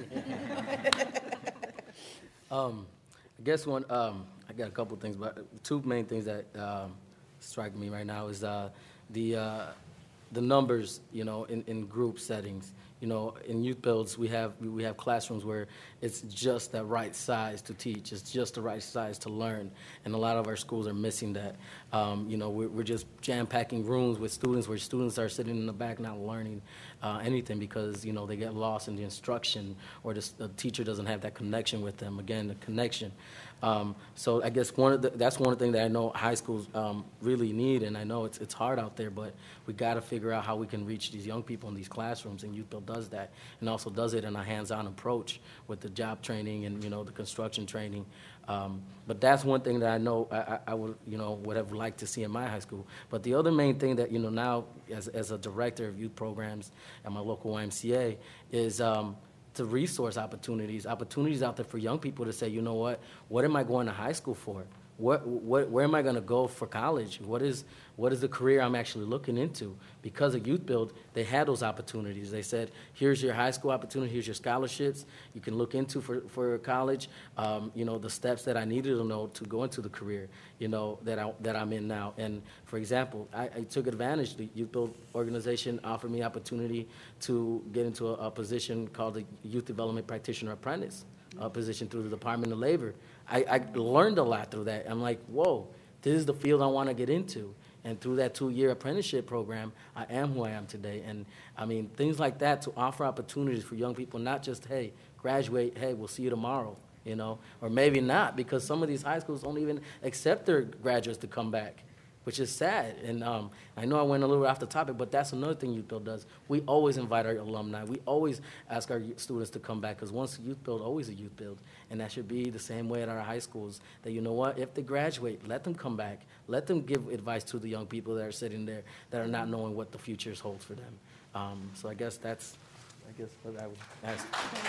um, I guess one, um, I got a couple things, but two main things that um, strike me right now is uh, the uh, the numbers, you know, in, in group settings. You know, in youth builds, we have we have classrooms where it's just the right size to teach. It's just the right size to learn, and a lot of our schools are missing that. Um, you know, we're, we're just jam-packing rooms with students where students are sitting in the back not learning uh, anything because, you know, they get lost in the instruction or the, the teacher doesn't have that connection with them. Again, the connection. Um, so I guess one of the, that's one of the things that I know high schools um, really need, and I know it's it's hard out there, but we got to figure out how we can reach these young people in these classrooms, and Youth Build does that, and also does it in a hands-on approach with the job training and, you know, the construction training. Um, but that's one thing that I know I, I would, you know, would have liked to see in my high school. But the other main thing that, you know, now as as a director of youth programs at my local Y M C A is um, to resource opportunities, opportunities out there for young people to say, you know what, what am I going to high school for? What, what, where am I going to go for college? What is, what is the career I'm actually looking into? Because of Youth Build, they had those opportunities. They said, here's your high school opportunity, here's your scholarships you can look into for, for college, um, you know, the steps that I needed to know to go into the career, you know, that, I, that I'm in now. And, for example, I, I took advantage. The Youth Build organization offered me opportunity to get into a, a position called the Youth Development Practitioner Apprentice, a position through the Department of Labor. I, I learned a lot through that. I'm like, whoa, this is the field I want to get into. And through that two-year apprenticeship program, I am who I am today. And, I mean, things like that to offer opportunities for young people, not just, hey, graduate, hey, we'll see you tomorrow, you know, or maybe not, because some of these high schools don't even accept their graduates to come back, which is sad. And um, I know I went a little off the topic, but that's another thing Youth Build does. We always invite our alumni. We always ask our students to come back, because once a Youth Build, always a Youth Build. And that should be the same way at our high schools, that, you know what, if they graduate, let them come back. Let them give advice to the young people that are sitting there that are not knowing what the future holds for them. Um, so I guess that's, I guess what I would ask.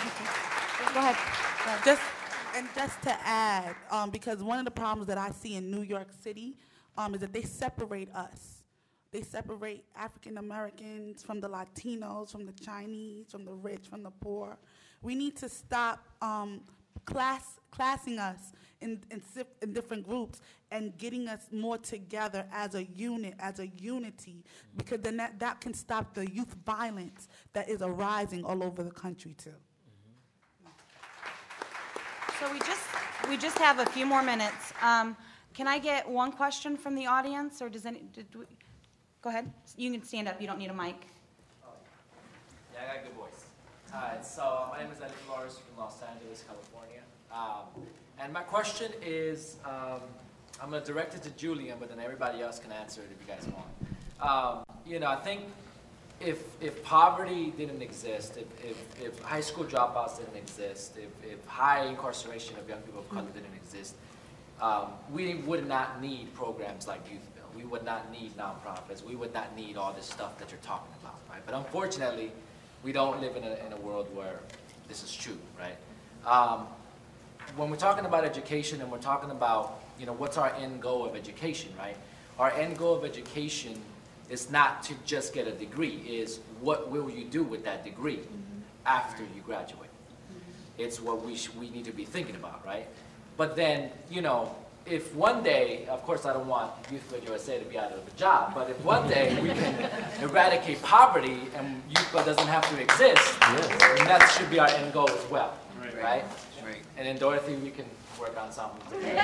Go ahead. Go ahead. Just, and just to add, um, because one of the problems that I see in New York City um, is that they separate us. They separate African Americans from the Latinos, from the Chinese, from the rich, from the poor. We need to stop um, class classing us in, in, in different groups and getting us more together as a unit, as a unity, because then that, that can stop the youth violence that is arising all over the country too. So we just we just have a few more minutes. Um, can I get one question from the audience, or does any? Did we, go ahead. You can stand up. You don't need a mic. Oh, yeah, I got a good voice. Hi. So my name is Eddie Flores from Los Angeles, California. Um, and my question is, um, I'm going to direct it to Julian, but then everybody else can answer it if you guys want. Um, you know, I think if if poverty didn't exist, if, if, if high school dropouts didn't exist, if, if high incarceration of young people of color didn't exist, um, we would not need programs like Youth Build. We would not need nonprofits. We would not need all this stuff that you're talking about, right? But unfortunately, we don't live in a, in a world where this is true, right? Um, when we're talking about education and we're talking about, you know, what's our end goal of education, right? Our end goal of education is not to just get a degree, is what will you do with that degree mm-hmm. after you graduate? Mm-hmm. It's what we, sh we need to be thinking about, right? But then, you know, if one day, of course I don't want Youth Build U S A to be out of a job, but if one day we can eradicate poverty and Youth Build doesn't have to exist, yes. then that should be our end goal as well, right? right? right. And then Dorothy, we can work on something.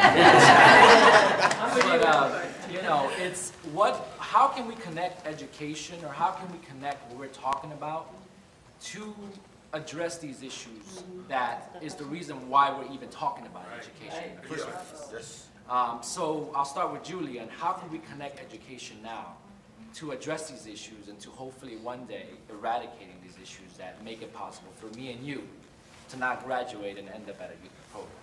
But, um, you know, it's what, how can we connect education, or how can we connect what we're talking about to address these issues that is the reason why we're even talking about education in the first place. Um, so I'll start with Julian. How can we connect education now to address these issues and to hopefully one day eradicating these issues that make it possible for me and you to not graduate and end up at a youth program.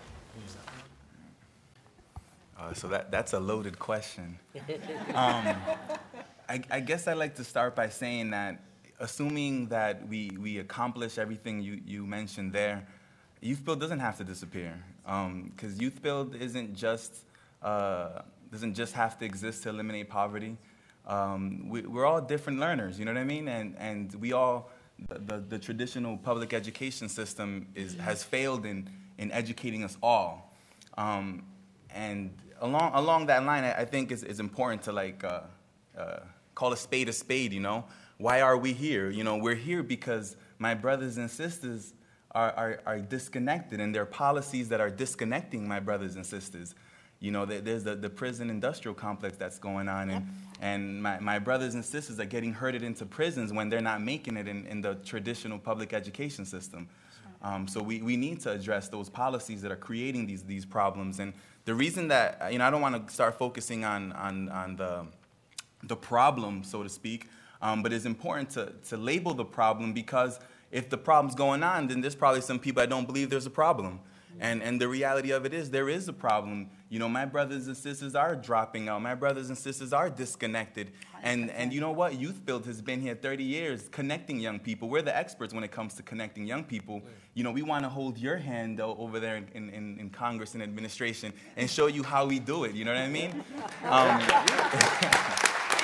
Uh, so that, that's a loaded question. um, I, I guess I'd like to start by saying that assuming that we, we accomplish everything you, you mentioned there, Youth Build doesn't have to disappear. Because um, Youth Build isn't just, uh, doesn't just have to exist to eliminate poverty. Um, we, we're all different learners, you know what I mean? And, and we all, the, the, the traditional public education system is, has failed in, in educating us all. Um, and along, along that line, I, I think it's, it's important to like uh, uh, call a spade a spade, you know? Why are we here? You know, we're here because my brothers and sisters are, are, are disconnected, and there are policies that are disconnecting my brothers and sisters. You know, there's the, the prison industrial complex that's going on, and, and my, my brothers and sisters are getting herded into prisons when they're not making it in, in the traditional public education system. Um, so we, we need to address those policies that are creating these, these problems. And the reason that, you know, I don't want to start focusing on, on, on the, the problem, so to speak, um, but it's important to, to label the problem, because if the problem's going on, then there's probably some people that don't believe there's a problem. And, and the reality of it is there is a problem. You know, my brothers and sisters are dropping out. My brothers and sisters are disconnected. And, and you know what? Youth Build has been here thirty years connecting young people. We're the experts when it comes to connecting young people. You know, we want to hold your hand though, over there in, in, in Congress and administration and show you how we do it. You know what I mean? Um,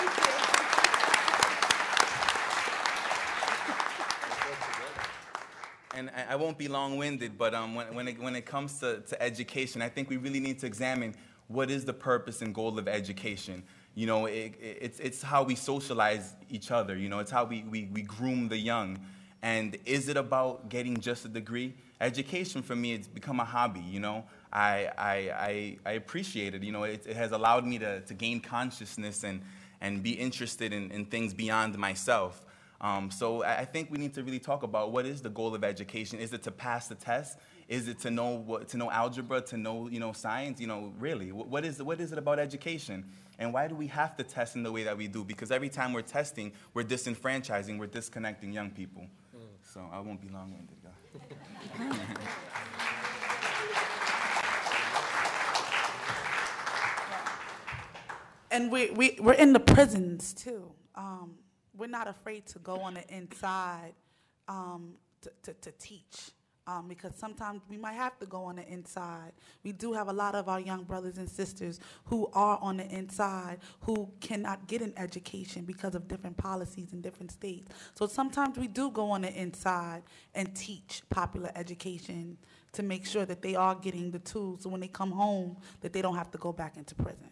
And I won't be long-winded, but um, when, when, it, when it comes to, to education, I think we really need to examine what is the purpose and goal of education. You know, it, it, it's, it's how we socialize each other. You know, it's how we, we, we groom the young. And is it about getting just a degree? Education, for me, it's become a hobby, you know. I, I, I, I appreciate it. You know, it, it has allowed me to, to gain consciousness and, and be interested in, in things beyond myself. Um, so I think we need to really talk about what is the goal of education. Is it to pass the test? Is it to know what, to know algebra, to know, you know, science? You know, really, what is, what is it about education? And why do we have to test in the way that we do? Because every time we're testing, we're disenfranchising, we're disconnecting young people. Mm. So I won't be long-winded, guys. And we, we, we're in the prisons, too. Um, We're not afraid to go on the inside um, to, to, to teach, um, because sometimes we might have to go on the inside. We do have a lot of our young brothers and sisters who are on the inside who cannot get an education because of different policies in different states. So sometimes we do go on the inside and teach popular education to make sure that they are getting the tools so when they come home that they don't have to go back into prison.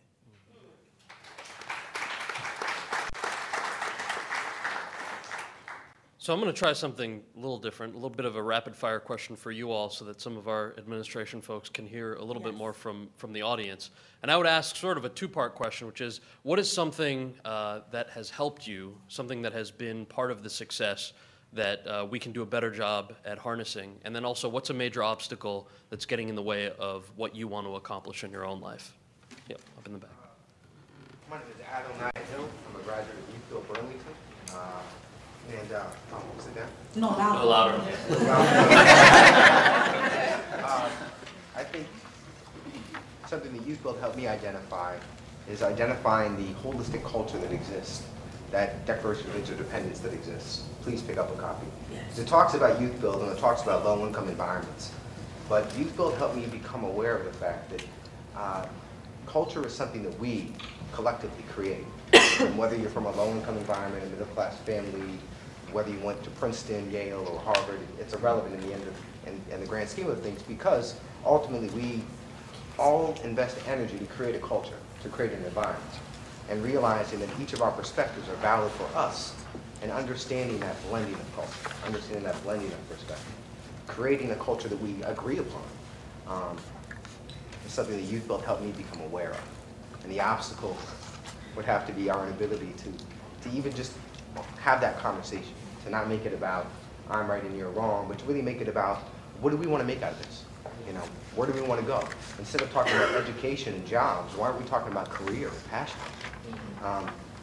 So I'm going to try something a little different, a little bit of a rapid-fire question for you all so that some of our administration folks can hear a little yes. bit more from, from the audience. And I would ask sort of a two-part question, which is, what is something uh, that has helped you, something that has been part of the success that uh, we can do a better job at harnessing? And then also, what's a major obstacle that's getting in the way of what you want to accomplish in your own life? Yep, up in the back. My name is Adam Nigel. I'm a graduate of Youth Build Burlington. Uh, And, uh, oh, sit down? No, louder. No, louder. uh, I think something that Youth Build helped me identify is identifying the holistic culture that exists, that Declaration of Interdependence that exists. Please pick up a copy. Yes. It talks about Youth Build and it talks about low-income environments. But Youth Build helped me become aware of the fact that uh, culture is something that we collectively create. And whether you're from a low-income environment, a middle-class family, whether you went to Princeton, Yale, or Harvard, it's irrelevant in the end of, in, in the grand scheme of things, because ultimately we all invest energy to create a culture, to create an environment, and realizing that each of our perspectives are valid for us, and understanding that blending of culture, understanding that blending of perspective, creating a culture that we agree upon, um, is something that Youth Build helped me become aware of. And the obstacle would have to be our inability to, to even just have that conversation, to not make it about I'm right and you're wrong, but to really make it about what do we want to make out of this? You know, where do we want to go? Instead of talking about education and jobs, why aren't we talking about career and passion? Um,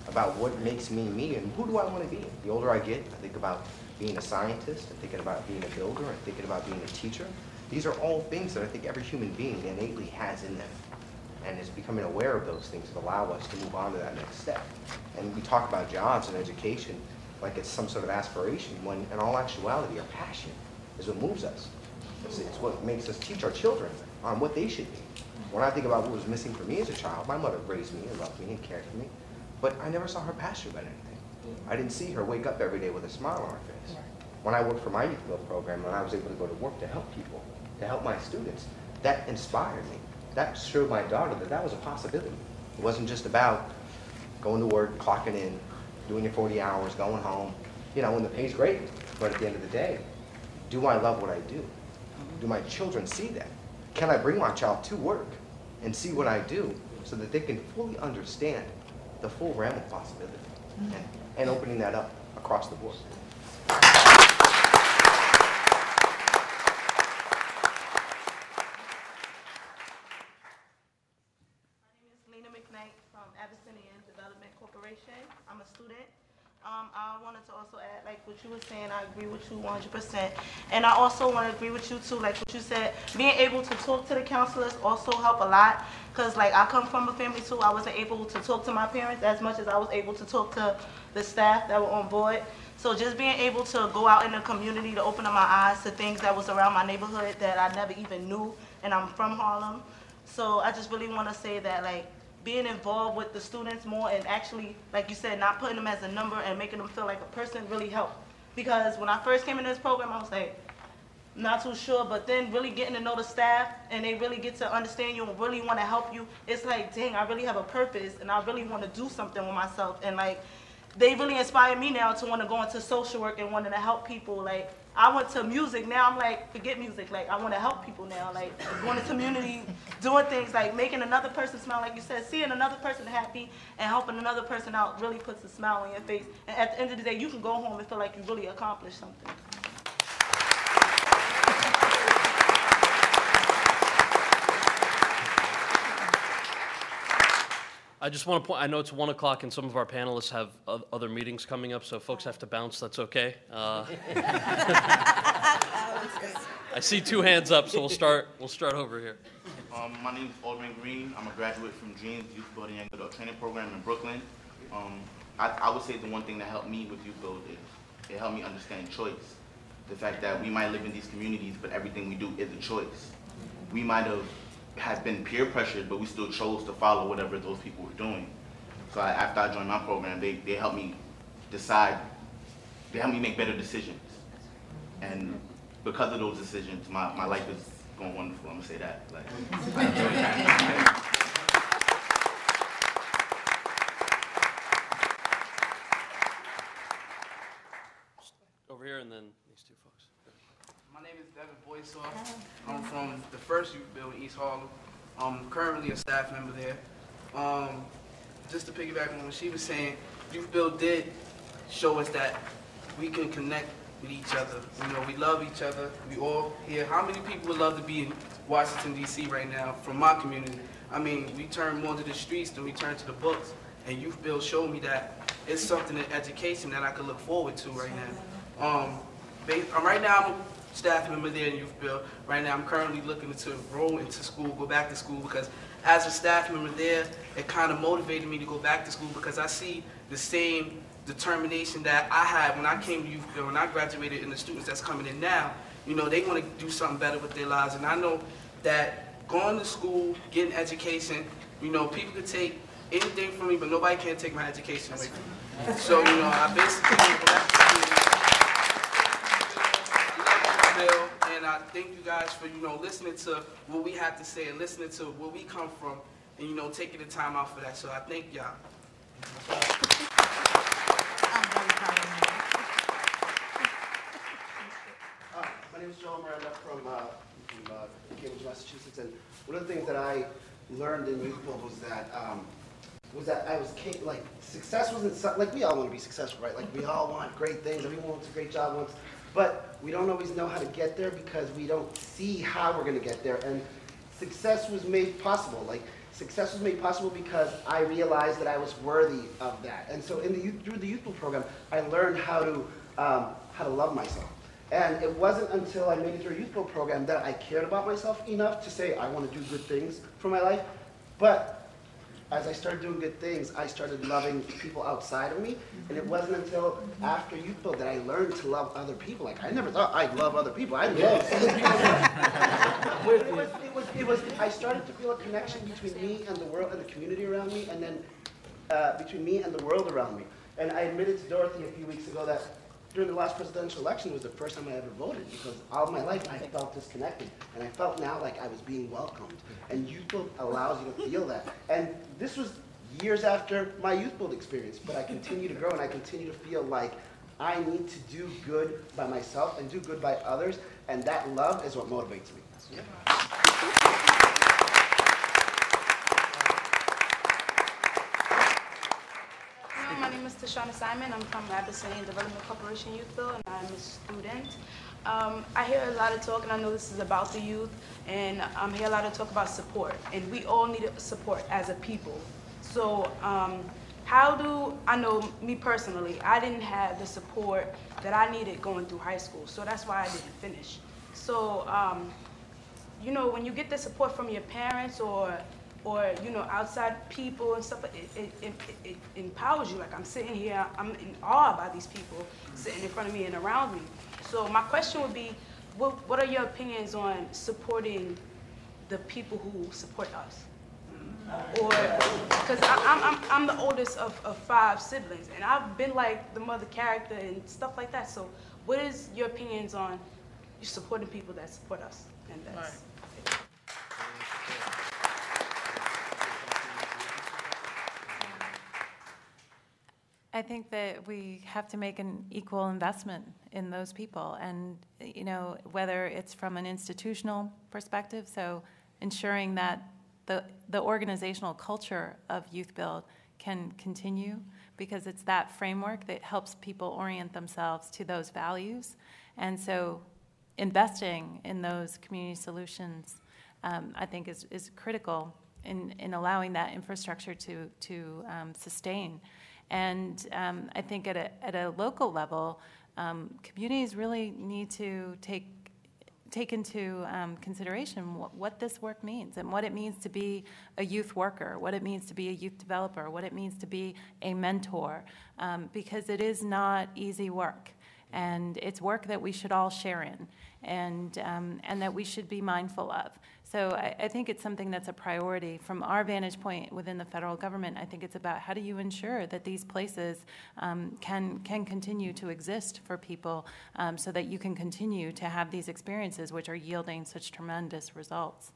about what makes me me and who do I want to be. The older I get, I think about being a scientist, I'm thinking about being a builder, I'm thinking about being a teacher. These are all things that I think every human being innately has in them. And it's becoming aware of those things that allow us to move on to that next step. And we talk about jobs and education like it's some sort of aspiration, when in all actuality, our passion is what moves us. It's, it's what makes us teach our children on what they should be. When I think about what was missing for me as a child, my mother raised me and loved me and cared for me, but I never saw her passionate about anything. I didn't see her wake up every day with a smile on her face. When I worked for my Youth Build program and I was able to go to work to help people, to help my students, that inspired me. That showed my daughter that that was a possibility. It wasn't just about going to work, clocking in, doing your forty hours, going home, you know, when the pay's great. But at the end of the day, do I love what I do? Do my children see that? Can I bring my child to work and see what I do so that they can fully understand the full realm of possibility and, and opening that up across the board? From Abyssinian Development Corporation. I'm a student. Um, I wanted to also add, like what you were saying, I agree with you one hundred percent. And I also want to agree with you too, like what you said, being able to talk to the counselors also help a lot. Because like I come from a family too, I wasn't able to talk to my parents as much as I was able to talk to the staff that were on board. So just being able to go out in the community to open up my eyes to things that was around my neighborhood that I never even knew, and I'm from Harlem. So I just really want to say that like being involved with the students more and actually, like you said, not putting them as a number and making them feel like a person really helped. Because when I first came into this program, I was like, not too sure, but then really getting to know the staff and they really get to understand you and really want to help you, it's like, dang, I really have a purpose and I really want to do something with myself. And like, they really inspire me now to want to go into social work and wanting to help people. Like, I went to music, now I'm like, forget music, like I want to help people now, like going to community, doing things like making another person smile, like you said, seeing another person happy and helping another person out really puts a smile on your face. And at the end of the day, you can go home and feel like you really accomplished something. I just want to point, I know it's one o'clock and some of our panelists have o- other meetings coming up, so if folks have to bounce, that's okay. Uh, I see two hands up, so we'll start, we'll start over here. Um, my name is Alderman Green. I'm a graduate from Dreams Youth Building Young Adult Training Program in Brooklyn. Um, I, I would say the one thing that helped me with Youth Build is it helped me understand choice. The fact that we might live in these communities, but everything we do is a choice. We might have had been peer pressured, but we still chose to follow whatever those people were doing. So I, after I joined my program, they, they helped me decide, they helped me make better decisions. And because of those decisions, my, my life is going wonderful, I'm gonna say that. Like, I enjoy that. Over here and then these two folks. My name is Devin Boysoff. I'm from the first Youth Build in East Harlem. I'm currently a staff member there. Um, just to piggyback on what she was saying, Youth Build did show us that we can connect with each other. You know, we love each other. We all here. How many people would love to be in Washington, D C right now from my community? I mean, we turn more to the streets than we turn to the books. And Youth Build showed me that it's something in education that I could look forward to right now. Um, right now, I'm a staff member there in Youth Build. Right now, I'm currently looking to enroll into school, go back to school, because as a staff member there, it kind of motivated me to go back to school because I see the same determination that I had when I came to Youth Build, when I graduated, and the students that's coming in now. You know, they want to do something better with their lives, and I know that going to school, getting education, you know, people could take anything from me, but nobody can take my education away from me. So, you know, I basically go back to school, and I thank you guys for, you know, listening to what we have to say and listening to where we come from, and, you know, taking the time out for that. So I thank y'all. Uh, my name is Joel Miranda from, uh, from uh, Cambridge, Massachusetts, and one of the things that I learned in Youth Build was that um, was that I was like success wasn't so, like we all want to be successful, right? Like we all want great things, everyone wants a great job once, but we don't always know how to get there because we don't see how we're going to get there. And success was made possible. Like success was made possible because I realized that I was worthy of that. And so in the youth, through the Youth Build program, I learned how to, um, how to love myself. And it wasn't until I made it through a Youth Build program that I cared about myself enough to say I want to do good things for my life. But as I started doing good things, I started loving people outside of me. And it wasn't until after Youth Build that I learned to love other people. Like, I never thought I'd love other people. I love other people. it, was, it, was, it was, I started to feel a connection between me and the world and the community around me, and then uh, between me and the world around me. And I admitted to Dorothy a few weeks ago that during the last presidential election was the first time I ever voted, because all my life I felt disconnected, and I felt now like I was being welcomed. And Youth Build allows you to feel that. And this was years after my Youth Build experience, but I continue to grow and I continue to feel like I need to do good by myself and do good by others, and that love is what motivates me. Yeah. Hello, my name is Tashana Simon. I'm from Abyssinian Development Corporation Youth Build, and I'm a student. Um, I hear a lot of talk, and I know this is about the youth, and I'm hear a lot of talk about support, and we all need support as a people. So um, how do, I know me personally, I didn't have the support that I needed going through high school, so that's why I didn't finish. So, um, you know, when you get the support from your parents or or, you know, outside people and stuff, it, it, it, it empowers you. Like, I'm sitting here, I'm in awe by these people sitting in front of me and around me. So my question would be, what, what are your opinions on supporting the people who support us? Or, because I'm, I'm, I'm the oldest of, of five siblings, and I've been like the mother character and stuff like that. So what is your opinions on supporting people that support us? And that's, right. I think that we have to make an equal investment in those people, and you know, whether it's from an institutional perspective, so ensuring that the the organizational culture of Youth Build can continue, because it's that framework that helps people orient themselves to those values, and so investing in those community solutions, um, I think, is is critical in in allowing that infrastructure to to um, sustain. And um, I think at a, at a local level, um, communities really need to take take into um, consideration what, what this work means and what it means to be a youth worker, what it means to be a youth developer, what it means to be a mentor, um, because it is not easy work. And it's work that we should all share in, and um, and that we should be mindful of. So I, I think it's something that's a priority from our vantage point within the federal government. I think it's about how do you ensure that these places um, can can continue to exist for people, um, so that you can continue to have these experiences which are yielding such tremendous results.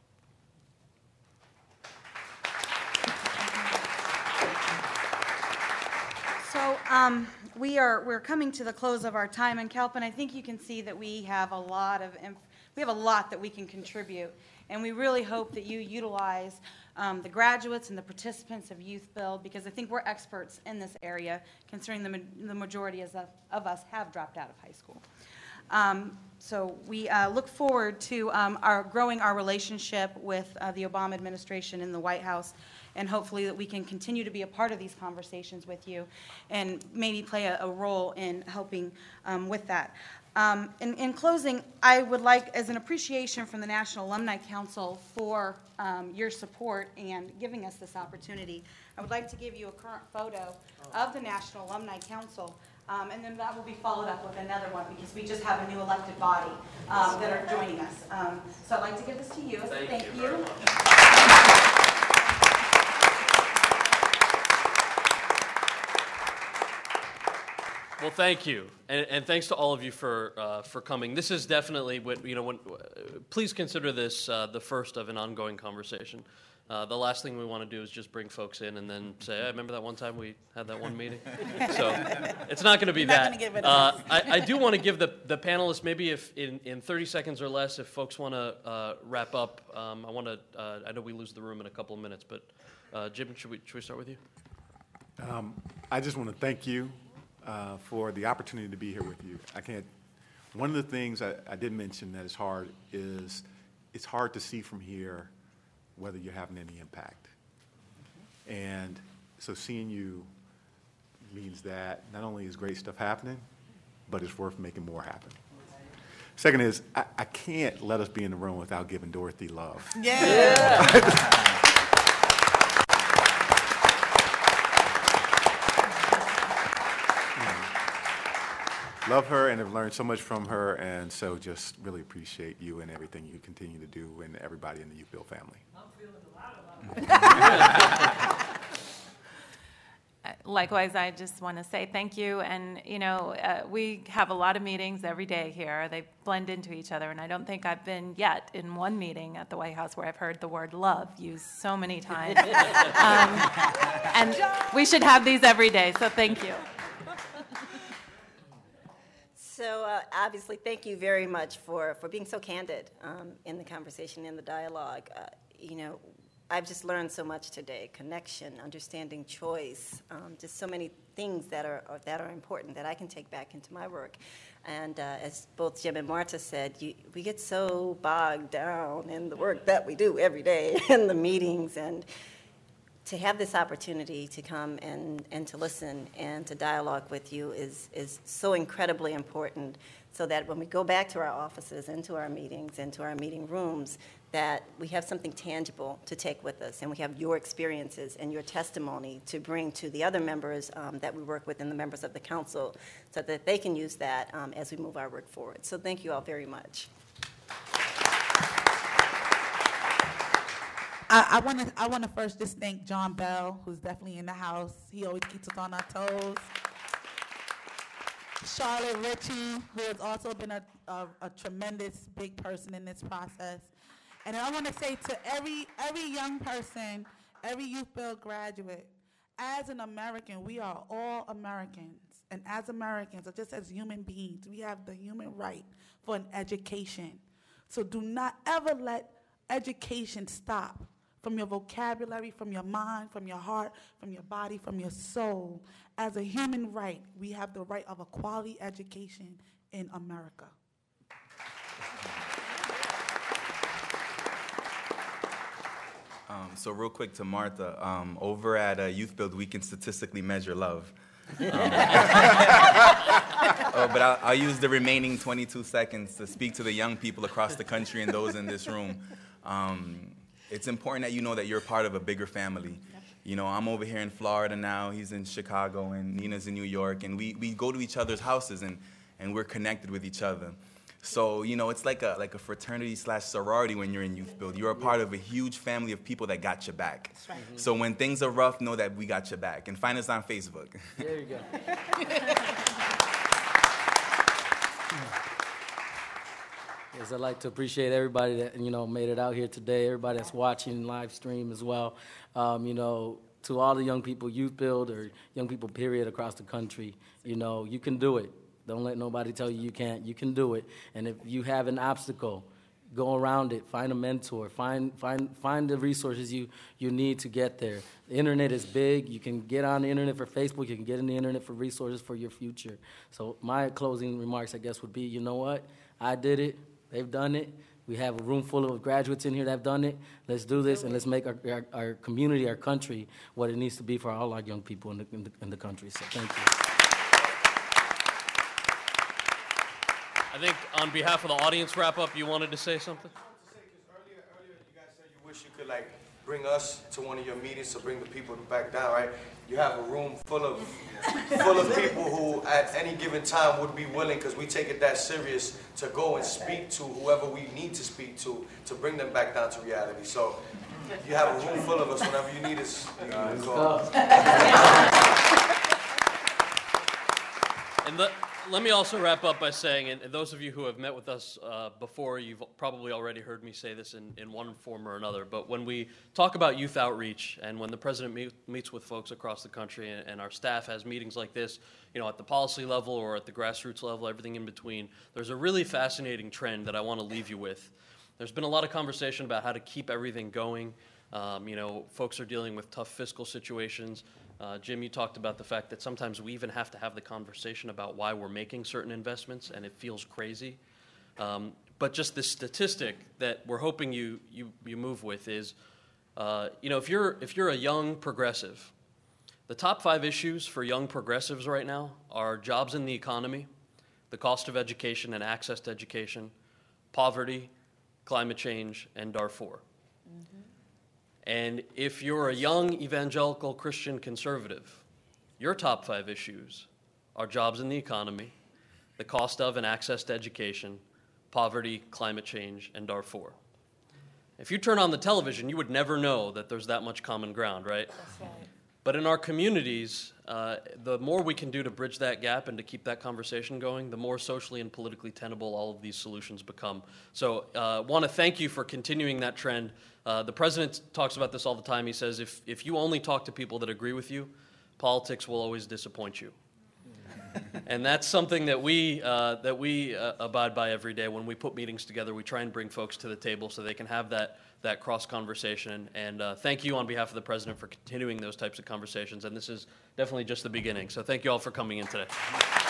So um, we are we're coming to the close of our time, and Kalpan, I think you can see that we have a lot of inf- we have a lot that we can contribute, and we really hope that you utilize um, the graduates and the participants of Youth Build, because I think we're experts in this area, considering the, ma- the majority of, of us have dropped out of high school. Um, so we uh, look forward to um, our growing our relationship with uh, the Obama administration in the White House, and hopefully that we can continue to be a part of these conversations with you and maybe play a, a role in helping um, with that. Um, in, in closing, I would like, as an appreciation from the National Alumni Council for um, your support and giving us this opportunity, I would like to give you a current photo of the National Alumni Council. Um, and then that will be followed up with another one, because we just have a new elected body um, that are joining us. Um, so I'd like to give this to you. Thank, Thank you. you. Very much. Well, thank you, and, and thanks to all of you for uh, for coming. This is definitely what you know. When, uh, please consider this uh, the first of an ongoing conversation. Uh, the last thing we want to do is just bring folks in and then say, "I remember that one time we had that one meeting." So it's not going to be You're not that. gonna get rid of uh, us. I, I do want to give the the panelists, maybe if in, in thirty seconds or less, if folks want to uh, wrap up. Um, I want to. Uh, I know we lose the room in a couple of minutes, but uh, Jim, should we should we start with you? Um, I just want to thank you uh, for the opportunity to be here with you. I can't. One of the things I, I did mention that is hard is it's hard to see from here whether you're having any impact. And so seeing you means that not only is great stuff happening, but it's worth making more happen. Second is, I, I can't let us be in the room without giving Dorothy love. Yeah. yeah. Love her and have learned so much from her, and so just really appreciate you and everything you continue to do and everybody in the Youth Build family. I'm feeling a lot about it. Likewise, I just want to say thank you. And, you know, uh, we have a lot of meetings every day here. They blend into each other. And I don't think I've been yet in one meeting at the White House where I've heard the word love used so many times. um, and we should have these every day. So thank you. So uh, obviously, thank you very much for, for being so candid um, in the conversation, in the dialogue. Uh, you know, I've just learned so much today: connection, understanding choice, um, just so many things that are, are that are important that I can take back into my work. And uh, as both Jim and Marta said, you, we get so bogged down in the work that we do every day in the meetings, and to have this opportunity to come and, and to listen and to dialogue with you is, is so incredibly important, so that when we go back to our offices and to our meetings and to our meeting rooms, that we have something tangible to take with us, and we have your experiences and your testimony to bring to the other members um, that we work with and the members of the council, so that they can use that um, as we move our work forward. So thank you all very much. I want to I want to first just thank John Bell, who's definitely in the house. He always keeps us on our toes. Charlotte Ritchie, who has also been a, a, a tremendous big person in this process. And I want to say to every every young person, every Youth Build graduate, as an American, we are all Americans. And as Americans, or just as human beings, we have the human right for an education. So do not ever let education stop from your vocabulary, from your mind, from your heart, from your body, from your soul. As a human right, we have the right of a quality education in America. Um, so real quick to Martha, um, over at uh, Youth Build, we can statistically measure love. Um, oh, but I'll, I'll use the remaining twenty-two seconds to speak to the young people across the country and those in this room. Um, it's important that you know that you're part of a bigger family. You know, I'm over here in Florida now, he's in Chicago, and Nina's in New York, and we, we go to each other's houses, and, and we're connected with each other. So, you know, it's like a like a fraternity slash sorority when you're in Youth Build. You're a part of a huge family of people that got your back. That's right. So when things are rough, know that we got your back. And find us on Facebook. There you go. Yes, I'd like to appreciate everybody that, you know, made it out here today, everybody that's watching live stream as well. Um, you know, to all the young people, Youth Build, or young people, period, across the country, you know, you can do it. Don't let nobody tell you you can't. You can do it. And if you have an obstacle, go around it. Find a mentor. Find find find the resources you, you need to get there. The internet is big. You can get on the internet for Facebook. You can get on the internet for resources for your future. So my closing remarks, I guess, would be, you know what? I did it. They've done it. We have a room full of graduates in here that have done it. Let's do this, and let's make our, our, our community, our country, what it needs to be for all our young people in the, in the, in the country. So thank you. I think on behalf of the audience wrap-up, you wanted to say something? I wanted to say, because earlier, earlier you guys said you wish you could, like, bring us to one of your meetings to bring the people back down, right? You have a room full of full of people who at any given time would be willing, because we take it that serious, to go and speak to whoever we need to speak to to bring them back down to reality. So you have a room full of us. Whenever you need us, you can call. And the, let me also wrap up by saying, and those of you who have met with us uh, before, you've probably already heard me say this in, in one form or another, but when we talk about youth outreach, and when the president meet, meets with folks across the country, and, and our staff has meetings like this, you know, at the policy level or at the grassroots level, everything in between, there's a really fascinating trend that I want to leave you with. There's been a lot of conversation about how to keep everything going. Um, you know, folks are dealing with tough fiscal situations. Uh, Jim, you talked about the fact that sometimes we even have to have the conversation about why we're making certain investments, and it feels crazy. Um, but just this statistic that we're hoping you, you, you move with is Uh, you know, if you're, if you're a young progressive, the top five issues for young progressives right now are jobs in the economy, the cost of education and access to education, poverty, climate change, and Darfur. Mm-hmm. And if you're a young evangelical Christian conservative, your top five issues are jobs in the economy, the cost of and access to education, poverty, climate change, and Darfur. If you turn on the television, you would never know that there's that much common ground, right? That's right. But in our communities, uh, the more we can do to bridge that gap and to keep that conversation going, the more socially and politically tenable all of these solutions become. So I uh, want to thank you for continuing that trend. Uh, the president talks about this all the time. He says, if, if you only talk to people that agree with you, politics will always disappoint you. And that's something that we, uh, that we uh, abide by every day. When we put meetings together, we try and bring folks to the table so they can have that, that cross-conversation. And uh, thank you on behalf of the president for continuing those types of conversations. And this is definitely just the beginning. So thank you all for coming in today.